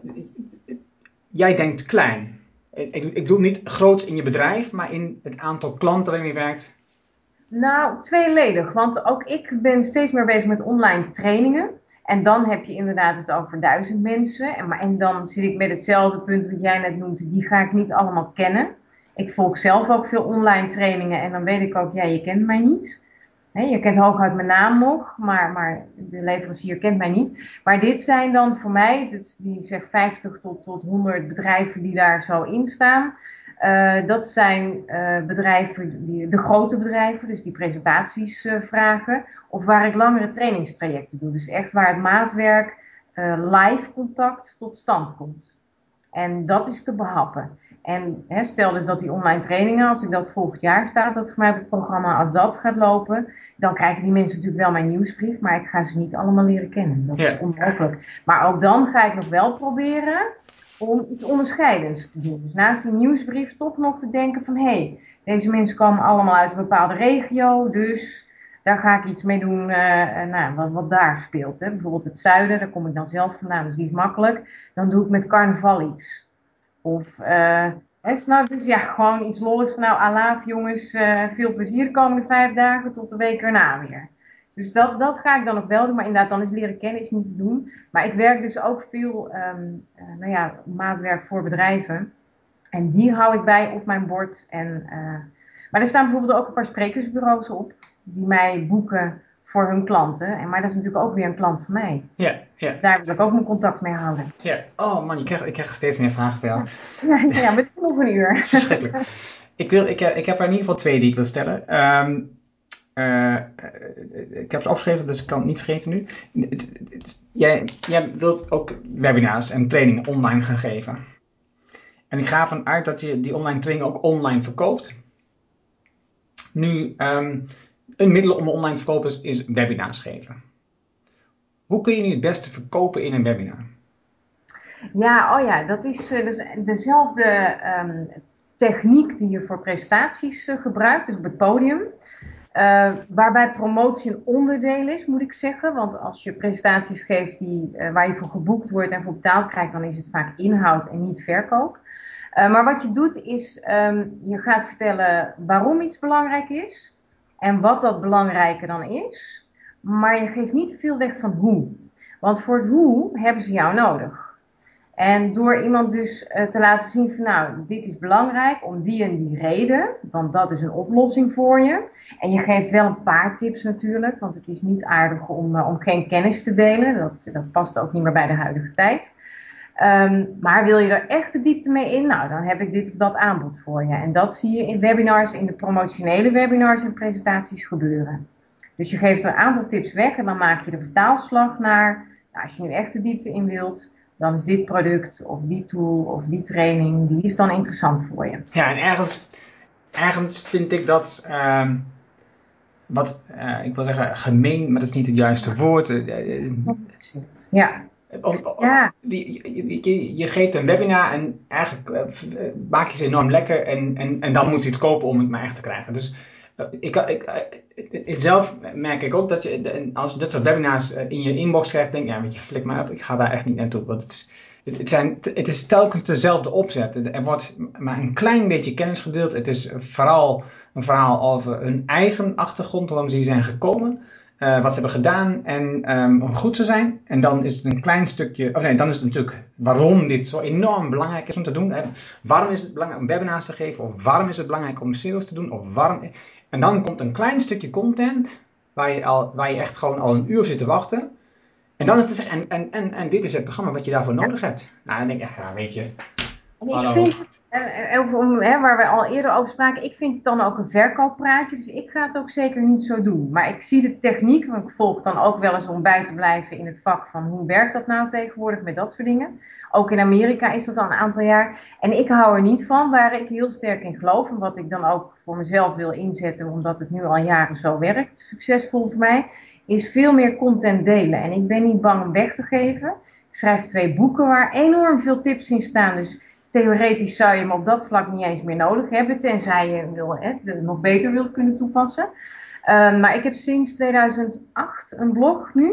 jij denkt klein. Ik, ik bedoel niet groot in je bedrijf, maar in het aantal klanten waarmee je werkt. Nou, tweeledig, want ook ik ben steeds meer bezig met online trainingen. En dan heb je inderdaad het over duizend mensen. En, maar, en dan zit ik met hetzelfde punt wat jij net noemde, die ga ik niet allemaal kennen. Ik volg zelf ook veel online trainingen en dan weet ik ook, ja, je kent mij niet. He, je kent hooguit mijn naam nog, maar, maar de leverancier kent mij niet. Maar dit zijn dan voor mij, dit, die zegt vijftig tot, tot honderd bedrijven die daar zo in staan. Uh, dat zijn uh, bedrijven, die, de grote bedrijven, dus die presentaties uh, vragen. Of waar ik langere trainingstrajecten doe. Dus echt waar het maatwerk uh, live contact tot stand komt. En dat is te behappen. En hè, stel dus dat die online trainingen, als ik dat volgend jaar staat, dat voor mij op het programma, als dat gaat lopen, dan krijgen die mensen natuurlijk wel mijn nieuwsbrief, maar ik ga ze niet allemaal leren kennen. Dat is ja. onmogelijk. Maar ook dan ga ik nog wel proberen om iets onderscheidends te doen. Dus naast die nieuwsbrief toch nog te denken van, hé, hey, deze mensen komen allemaal uit een bepaalde regio, dus daar ga ik iets mee doen uh, nou, wat, wat daar speelt. Hè. Bijvoorbeeld het zuiden, daar kom ik dan zelf vandaan, dus die is makkelijk. Dan doe ik met carnaval iets. Of, uh, nou, dus ja, gewoon iets lolligs van, nou, alaaf jongens, uh, veel plezier de komende vijf dagen tot de week erna weer. Dus dat, dat ga ik dan nog wel doen, maar inderdaad, dan is leren kennen is niet te doen. Maar ik werk dus ook veel, um, uh, nou ja, maatwerk voor bedrijven. En die hou ik bij op mijn bord. En, uh, maar er staan bijvoorbeeld ook een paar sprekersbureaus op, die mij boeken voor hun klanten. En, maar dat is natuurlijk ook weer een klant van mij. Ja, ja. Daar wil ik ook mijn contact mee houden. Ja. Oh man, je krijgt, ik krijg steeds meer vragen van jou. Ja, ja, ja met nog een uur. Verschrikkelijk. Ik, wil, ik, ik heb er in ieder geval twee die ik wil stellen. Um, uh, ik heb ze opgeschreven, dus ik kan het niet vergeten nu. Het, het, jij, jij wilt ook webinars en trainingen online gaan geven. En ik ga ervan uit dat je die online trainingen ook online verkoopt. Nu, um, een middel om online te verkopen is, is webinars geven. Hoe kun je nu het beste verkopen in een webinar? Ja, oh ja, dat is uh, dus dezelfde um, techniek die je voor presentaties uh, gebruikt, dus op het podium. Uh, waarbij promotie een onderdeel is, moet ik zeggen. Want als je presentaties geeft die, uh, waar je voor geboekt wordt en voor betaald krijgt, dan is het vaak inhoud en niet verkoop. Uh, maar wat je doet is, um, je gaat vertellen waarom iets belangrijk is en wat dat belangrijke dan is. Maar je geeft niet te veel weg van hoe. Want voor het hoe hebben ze jou nodig. En door iemand dus uh, te laten zien van nou, dit is belangrijk om die en die reden, want dat is een oplossing voor je. En je geeft wel een paar tips natuurlijk, want het is niet aardig om, uh, om geen kennis te delen. Dat, dat past ook niet meer bij de huidige tijd. Um, maar wil je er echt de diepte mee in, nou dan heb ik dit of dat aanbod voor je. En dat zie je in webinars, in de promotionele webinars en presentaties gebeuren. Dus je geeft er een aantal tips weg en dan maak je de vertaalslag naar Nou, als je nu echt de diepte in wilt, dan is dit product of die tool of die training, die is dan interessant voor je. Ja, en ergens, ergens vind ik dat, uh, wat, uh, ik wil zeggen gemeen, maar dat is niet het juiste woord. Uh, ja. Of, of, ja. Je, je, je geeft een webinar en eigenlijk uh, maak je ze enorm lekker en, en, en dan moet je het kopen om het maar echt te krijgen. Dus uh, ik, ik, uh, zelf merk ik ook dat je, als je dit soort webinars in je inbox krijgt, denk je, ja, weet je, flik maar op, ik ga daar echt niet naartoe. Want het is, het, het, zijn, het is telkens dezelfde opzet. Er wordt maar een klein beetje kennis gedeeld. Het is vooral een verhaal over hun eigen achtergrond, waarom ze hier zijn gekomen. Uh, wat ze hebben gedaan en um, hoe goed ze zijn. En dan is het een klein stukje, of nee, dan is het natuurlijk waarom dit zo enorm belangrijk is om te doen. Hè. Waarom is het belangrijk om webinars te geven? Of waarom is het belangrijk om sales te doen? Of waarom... En dan komt een klein stukje content waar je, al, waar je echt gewoon al een uur op zit te wachten. En dan is het zeggen, en, en, en, en dit is het programma wat je daarvoor nodig hebt. Nou, dan denk ik echt, ja, weet je. En ik vind het, uh, hè, waar we al eerder over spraken, ik vind het dan ook een verkooppraatje. Dus ik ga het ook zeker niet zo doen. Maar ik zie de techniek, want ik volg dan ook wel eens om bij te blijven in het vak van hoe werkt dat nou tegenwoordig met dat soort dingen. Ook in Amerika is dat al een aantal jaar. En ik hou er niet van, waar ik heel sterk in geloof. En wat ik dan ook voor mezelf wil inzetten, omdat het nu al jaren zo werkt, succesvol voor mij, is veel meer content delen. En ik ben niet bang om weg te geven. Ik schrijf twee boeken waar enorm veel tips in staan. Dus theoretisch zou je hem op dat vlak niet eens meer nodig hebben, tenzij je wil, het nog beter wilt kunnen toepassen. Um, maar ik heb sinds tweeduizend acht een blog nu.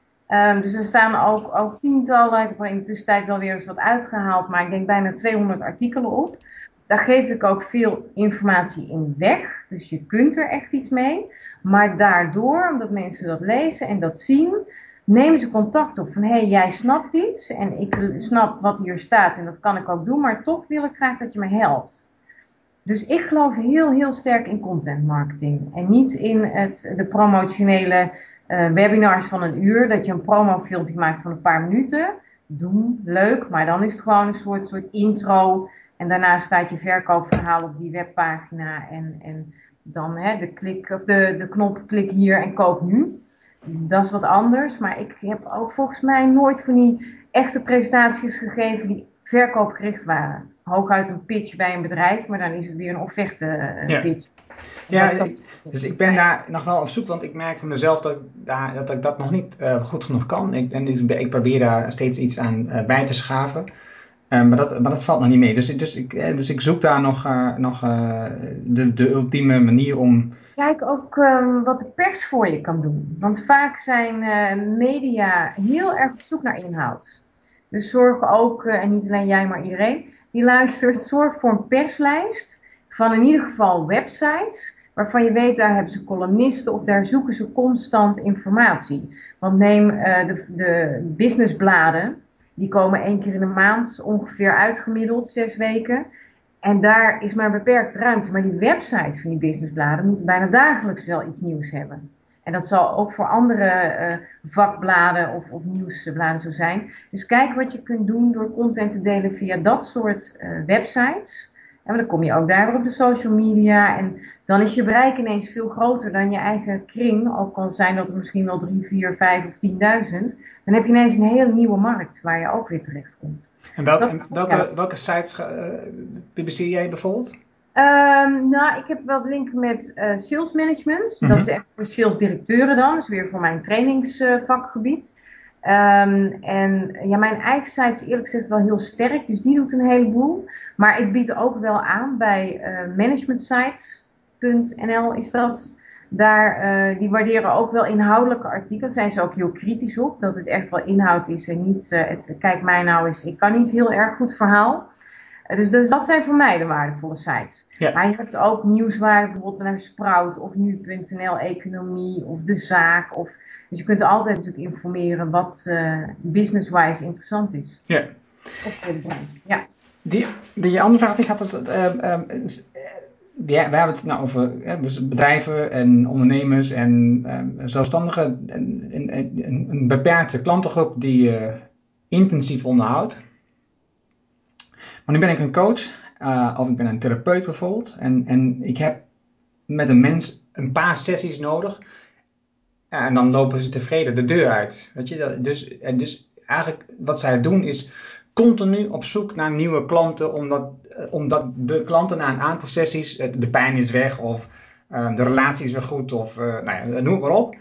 Um, dus er staan ook, ook tientallen, ik heb er in de tussentijd wel weer eens wat uitgehaald, maar ik denk bijna tweehonderd artikelen op. Daar geef ik ook veel informatie in weg, dus je kunt er echt iets mee. Maar daardoor, omdat mensen dat lezen en dat zien, nemen ze contact op van, hé, hey, jij snapt iets en ik snap wat hier staat en dat kan ik ook doen, maar toch wil ik graag dat je me helpt. Dus ik geloof heel, heel sterk in content marketing en niet in het, de promotionele uh, webinars van een uur, dat je een promofilmpje maakt van een paar minuten. Doen, leuk, maar dan is het gewoon een soort, soort intro en daarna staat je verkoopverhaal op die webpagina en, en dan hè, de, klik, of de, de knop klik hier en koop nu. Dat is wat anders, maar ik heb ook volgens mij nooit van die echte presentaties gegeven die verkoopgericht waren. Hooguit een pitch bij een bedrijf, maar dan is het weer een offerte uh, ja. pitch. Ja, ik, dus ik ben daar nog wel op zoek, want ik merk van mezelf dat, daar, dat ik dat nog niet uh, goed genoeg kan. Ik, en ik probeer daar steeds iets aan uh, bij te schaven. Uh, maar, dat, maar dat valt nog niet mee. Dus, dus, ik, dus ik zoek daar nog, uh, nog uh, de, de ultieme manier om. Kijk ook um, wat de pers voor je kan doen. Want vaak zijn uh, media heel erg op zoek naar inhoud. Dus zorg ook, uh, en niet alleen jij, maar iedereen die luistert, zorg voor een perslijst van in ieder geval websites waarvan je weet, daar hebben ze columnisten of daar zoeken ze constant informatie. Want neem uh, de, de businessbladen, die komen één keer in de maand ongeveer uitgemiddeld, zes weken. En daar is maar beperkt ruimte. Maar die websites van die businessbladen moeten bijna dagelijks wel iets nieuws hebben. En dat zal ook voor andere uh, vakbladen of, of nieuwsbladen zo zijn. Dus kijk wat je kunt doen door content te delen via dat soort uh, websites. En dan kom je ook daar weer op de social media. En dan is je bereik ineens veel groter dan je eigen kring. Ook al zijn dat er misschien wel drie, vier, vijf of tienduizend. Dan heb je ineens een hele nieuwe markt waar je ook weer terecht komt. En welke, en welke, welke sites uh, publiceer jij bijvoorbeeld? Um, nou, ik heb wel linken met uh, sales management. Mm-hmm. Dat is echt voor salesdirecteuren dan. Dat is weer voor mijn trainingsvakgebied. Uh, um, en ja, mijn eigen site is eerlijk gezegd wel heel sterk. Dus die doet een heleboel. Maar ik bied ook wel aan bij uh, managementsites punt n l is dat. Daar, uh, die waarderen ook wel inhoudelijke artikelen. Daar zijn ze ook heel kritisch op. Dat het echt wel inhoud is en niet, uh, het, kijk mij nou eens, ik kan niet heel erg goed verhaal. Uh, dus, dus dat zijn voor mij de waardevolle sites. Ja. Maar je hebt ook nieuwswaarde, bijvoorbeeld naar Sprout of nu punt n l Economie of De Zaak. Of, dus je kunt altijd natuurlijk informeren wat uh, business-wise interessant is. Ja. Of voor de branche, ja. Die, die andere vraag die gaat het... Uh, uh, Ja, we hebben het nou over ja, dus bedrijven en ondernemers en uh, zelfstandigen. Een, een, een beperkte klantengroep die je uh, intensief onderhoudt. Maar nu ben ik een coach uh, of ik ben een therapeut bijvoorbeeld. En, en ik heb met een mens een paar sessies nodig. Ja, en dan lopen ze tevreden de deur uit. Weet je? Dat, dus, en dus eigenlijk wat zij doen is continu op zoek naar nieuwe klanten, omdat, omdat de klanten na een aantal sessies, de pijn is weg of uh, de relatie is weer goed of uh, nou ja, noem het maar op.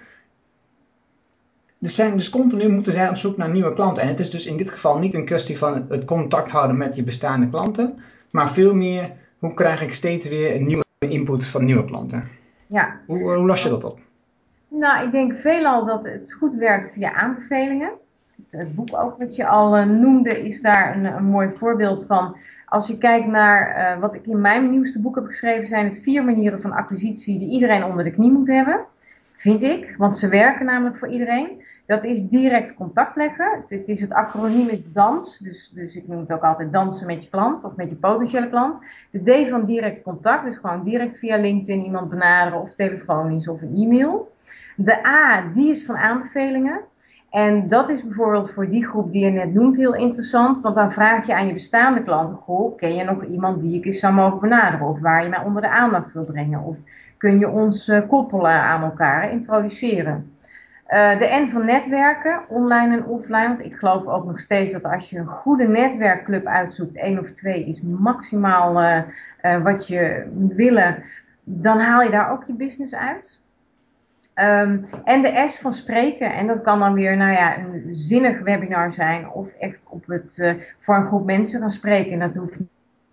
Dus, zijn, dus continu moeten zij op zoek naar nieuwe klanten. En het is dus in dit geval niet een kwestie van het contact houden met je bestaande klanten, maar veel meer hoe krijg ik steeds weer een nieuwe input van nieuwe klanten. Ja. Hoe, hoe los je dat op? Nou, ik denk veelal dat het goed werkt via aanbevelingen. Het, het boek ook wat je al uh, noemde is daar een, een mooi voorbeeld van. Als je kijkt naar uh, wat ik in mijn nieuwste boek heb geschreven, zijn het vier manieren van acquisitie die iedereen onder de knie moet hebben. Vind ik, want ze werken namelijk voor iedereen. Dat is direct contact leggen. Het, het is het acroniem is DANS. Dus, dus ik noem het ook altijd dansen met je klant of met je potentiële klant. De D van direct contact, dus gewoon direct via LinkedIn iemand benaderen of telefonisch of een e-mail. De A, die is van aanbevelingen. En dat is bijvoorbeeld voor die groep die je net noemt heel interessant. Want dan vraag je aan je bestaande klanten, goh, ken je nog iemand die ik eens zou mogen benaderen? Of waar je mij onder de aandacht wil brengen? Of kun je ons uh, koppelen aan elkaar, introduceren? Uh, de N van netwerken, online en offline. Want ik geloof ook nog steeds dat als je een goede netwerkclub uitzoekt, één of twee is maximaal uh, uh, wat je moet willen. Dan haal je daar ook je business uit. Um, en de S van spreken. En dat kan dan weer nou ja, een zinnig webinar zijn. Of echt op het, uh, voor een groep mensen gaan spreken. En dat hoeft niet.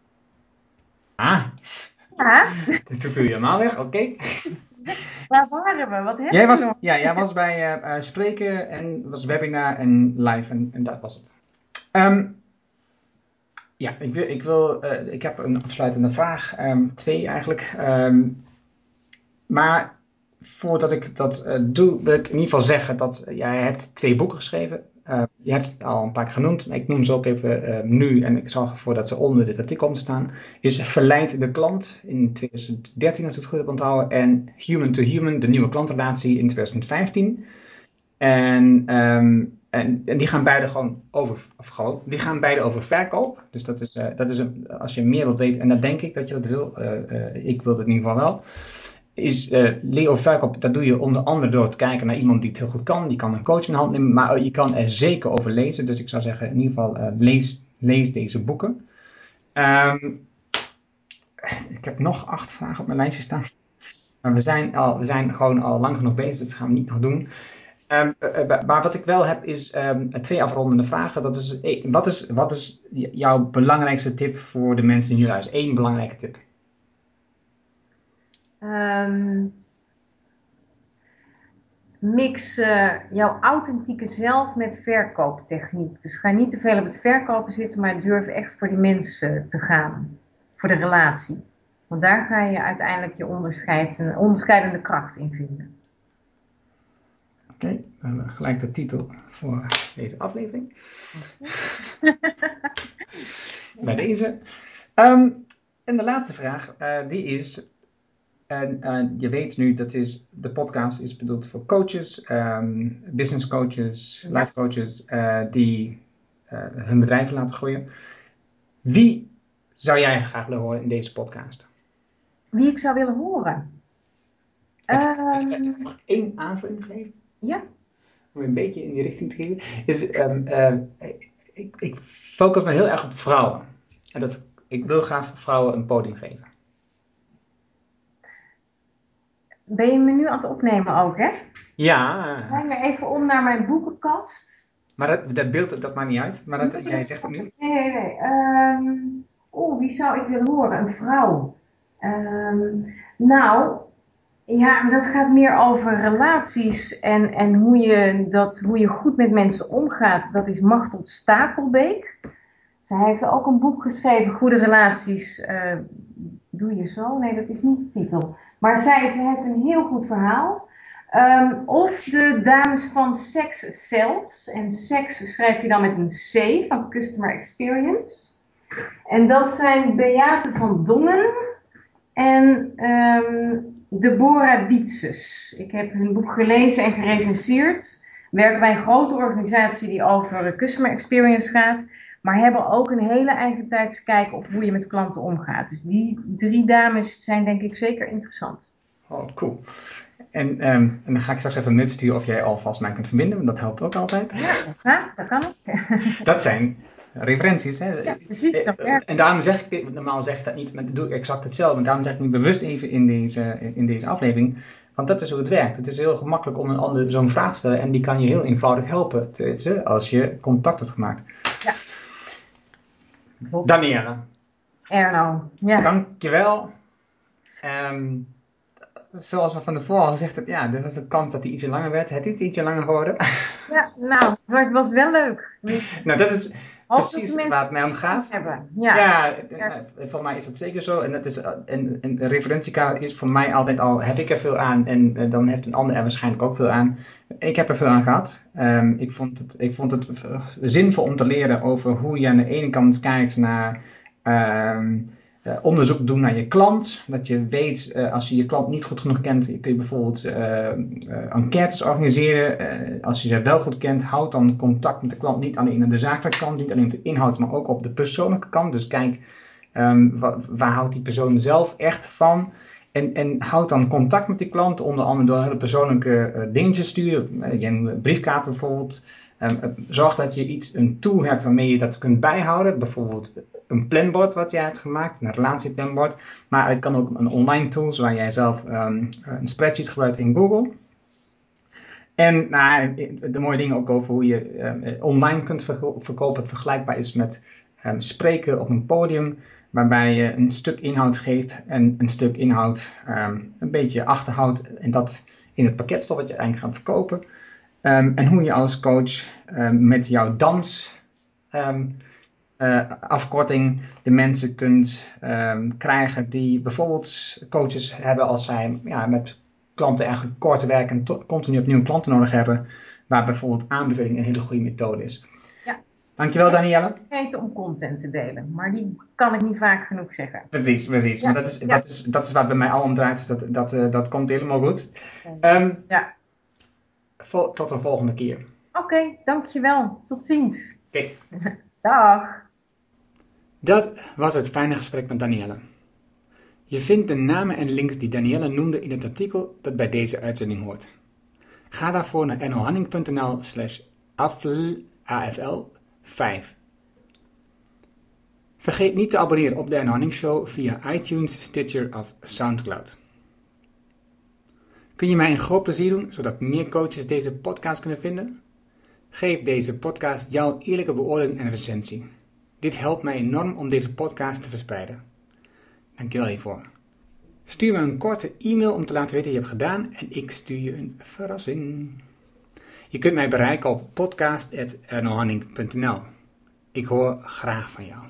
Ah, ja. Dit doet u helemaal weg, oké. Okay. Waar waren we? Wat heb jij je was, nog? Ja, jij was bij uh, uh, spreken en was webinar en live en, en dat was het. Um, ja, ik, wil, ik, wil, uh, ik heb een afsluitende vraag. Um, twee eigenlijk. Um, maar voordat ik dat uh, doe, wil ik in ieder geval zeggen dat uh, jij hebt twee boeken geschreven. Uh, je hebt het al een paar keer genoemd. Ik noem ze ook even uh, nu en ik zorg ervoor dat ze onder dit artikel komen staan. Is Verleid de klant in twintig dertien als ik het goed heb onthouden. En Human to Human, de nieuwe klantrelatie in twintig vijftien. En, um, en, en die gaan beide gewoon over, of gewoon, die gaan beide over verkoop. Dus dat is, uh, dat is een, als je meer wilt weten, en dat denk ik dat je dat wil. Uh, uh, ik wil het in ieder geval wel. Is uh, leren over verkoop, dat doe je onder andere door te kijken naar iemand die het heel goed kan. Die kan een coach in de hand nemen, maar je kan er zeker over lezen. Dus ik zou zeggen, in ieder geval uh, lees, lees deze boeken. Um, ik heb nog acht vragen op mijn lijstje staan. Maar we zijn, al, we zijn gewoon al lang genoeg bezig, dus dat gaan we niet nog doen. Um, uh, uh, maar wat ik wel heb is um, twee afrondende vragen. Dat is, uh, wat, is, wat is jouw belangrijkste tip voor de mensen in jullie huis? Eén belangrijke tip. Um, mix uh, jouw authentieke zelf met verkooptechniek. Dus ga niet te veel op het verkopen zitten, maar durf echt voor die mensen te gaan. Voor de relatie. Want daar ga je uiteindelijk je onderscheid, onderscheidende kracht in vinden. Oké, okay, dan hebben we gelijk de titel voor deze aflevering. Bij deze. Um, en de laatste vraag, uh, die is... En uh, je weet nu, dat is, de podcast is bedoeld voor coaches, um, business coaches, life coaches, uh, die uh, hun bedrijven laten groeien. Wie zou jij graag willen horen in deze podcast? Wie ik zou willen horen? Um, Mag ik één aanvulling geven? Ja. Om een beetje in die richting te geven. Is, um, uh, ik, ik focus me heel erg op vrouwen. En dat, ik wil graag vrouwen een podium geven. Ben je me nu aan het opnemen ook, hè? Ja. Ga me even om naar mijn boekenkast. Maar dat, dat beeld, dat maakt niet uit. Maar dat, jij zegt het nu. Nee, nee, nee. Um, oh, wie zou ik willen horen? Een vrouw. Um, nou, ja, dat gaat meer over relaties en, en hoe, je dat, hoe je goed met mensen omgaat. Dat is Machteld Stapelbeek. Zij heeft ook een boek geschreven, Goede Relaties. Uh, doe je zo? Nee, dat is niet de titel. Maar zij, zij heeft een heel goed verhaal. Um, of de dames van Sex Cells. En Sex schrijf je dan met een C van Customer Experience. En dat zijn Beate van Dongen en um, Deborah Wietses. Ik heb hun boek gelezen en gerecenseerd. Werken bij een grote organisatie die over Customer Experience gaat. Maar hebben ook een hele eigen tijd kijk op hoe je met klanten omgaat. Dus die drie dames zijn denk ik zeker interessant. Oh, cool. En, um, en dan ga ik straks even een mail sturen of jij alvast mij kunt verbinden, want dat helpt ook altijd. Ja, inderdaad, dat kan ik. Dat zijn referenties, hè? Ja, precies. Zo, ja. En daarom zeg ik, normaal zeg ik dat niet, maar doe ik exact hetzelfde. Maar daarom zeg ik nu bewust even in deze, in deze aflevering. Want dat is hoe het werkt. Het is heel gemakkelijk om een ander zo'n vraag te stellen en die kan je heel eenvoudig helpen te, als je contact hebt gemaakt. Ja. Danielle. Erno, ja. Dankjewel. Um, zoals we van tevoren al gezegd hebben, ja, er was een kans dat hij ietsje langer werd. Het is ietsje langer geworden. Ja, nou, het was wel leuk. Nou, dat is precies waar het mij om gaat. Hebben. Ja, ja, ja, voor mij is dat zeker zo. En, dat is, en, en een referentiekader is voor mij altijd al, heb ik er veel aan. En, en dan heeft een ander er waarschijnlijk ook veel aan. Ik heb er veel aan gehad. Um, ik, vond het, ik vond het zinvol om te leren over hoe je aan de ene kant kijkt naar um, uh, onderzoek doen naar je klant. Dat je weet, uh, als je je klant niet goed genoeg kent, kun je bijvoorbeeld uh, uh, enquêtes organiseren. Uh, als je ze wel goed kent, houd dan contact met de klant. Niet alleen aan de zakelijke kant, niet alleen op de inhoud, maar ook op de persoonlijke kant. Dus kijk, um, waar, waar houdt die persoon zelf echt van? En, en houd dan contact met die klant, onder andere door hele persoonlijke uh, dingetjes sturen. Uh, een briefkaart bijvoorbeeld. Um, uh, zorg dat je iets, een tool hebt waarmee je dat kunt bijhouden. Bijvoorbeeld een planbord wat jij hebt gemaakt, een relatieplanbord. Maar het kan ook een online tool, waar jij zelf um, een spreadsheet gebruikt in Google. En nou, de mooie dingen ook over hoe je um, online kunt verkopen, vergelijkbaar is met um, spreken op een podium. Waarbij je een stuk inhoud geeft en een stuk inhoud um, een beetje achterhoudt. En dat in het pakket stopt wat je eigenlijk gaat verkopen. Um, en hoe je als coach um, met jouw dans um, uh, afkorting de mensen kunt um, krijgen die bijvoorbeeld coaches hebben als zij ja, met klanten eigenlijk kort werken en to- continu opnieuw klanten nodig hebben. Waar bijvoorbeeld aanbeveling een hele goede methode is. Ja. Dankjewel Danielle. Vergeten om content te delen, maar die kan ik niet vaak genoeg zeggen. Precies, precies. Ja. Maar dat is, ja. dat, is, dat is waar het bij mij al om draait, dus dat, dat, uh, dat komt helemaal goed. Um, ja. Vol, tot een volgende keer. Oké, okay, dankjewel. Tot ziens. Oké. Okay. Dag. Dat was het fijne gesprek met Danielle. Je vindt de namen en links die Danielle noemde in het artikel dat bij deze uitzending hoort. Ga daarvoor naar ernohanning.nl slash afl vijf. Vergeet niet te abonneren op de Erno Hanning Show via iTunes, Stitcher of Soundcloud. Kun je mij een groot plezier doen, zodat meer coaches deze podcast kunnen vinden? Geef deze podcast jouw eerlijke beoordeling en recensie. Dit helpt mij enorm om deze podcast te verspreiden. Dankjewel hiervoor. Stuur me een korte e-mail om te laten weten wat je hebt gedaan en ik stuur je een verrassing. Je kunt mij bereiken op podcast at ernohanning punt n l. Ik hoor graag van jou.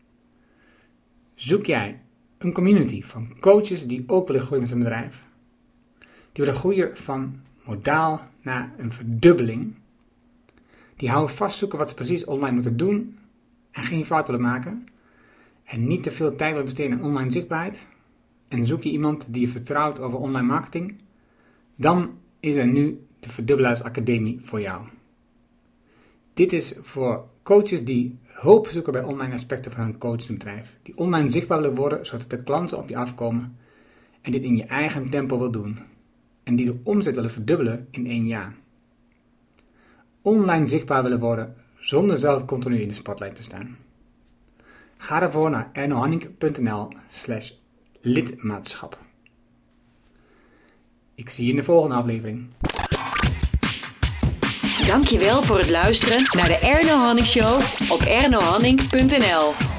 Zoek jij een community van coaches die ook willen groeien met hun bedrijf? Die willen groeien van modaal naar een verdubbeling? Die houden vast zoeken wat ze precies online moeten doen en geen fout willen maken? En niet te veel tijd willen besteden aan online zichtbaarheid? En zoek je iemand die je vertrouwt over online marketing? Dan is er nu de Verdubbelaars Academie voor jou. Dit is voor coaches die hulp zoeken bij online aspecten van hun coachingbedrijf. Die online zichtbaar willen worden, zodat de klanten op je afkomen. En dit in je eigen tempo wil doen. En die de omzet willen verdubbelen in één jaar. Online zichtbaar willen worden, zonder zelf continu in de spotlight te staan. Ga daarvoor naar ernohanning.nl slash lidmaatschap. Ik zie je in de volgende aflevering. Dankjewel voor het luisteren naar de Erno Hanning Show op ernohanning punt n l.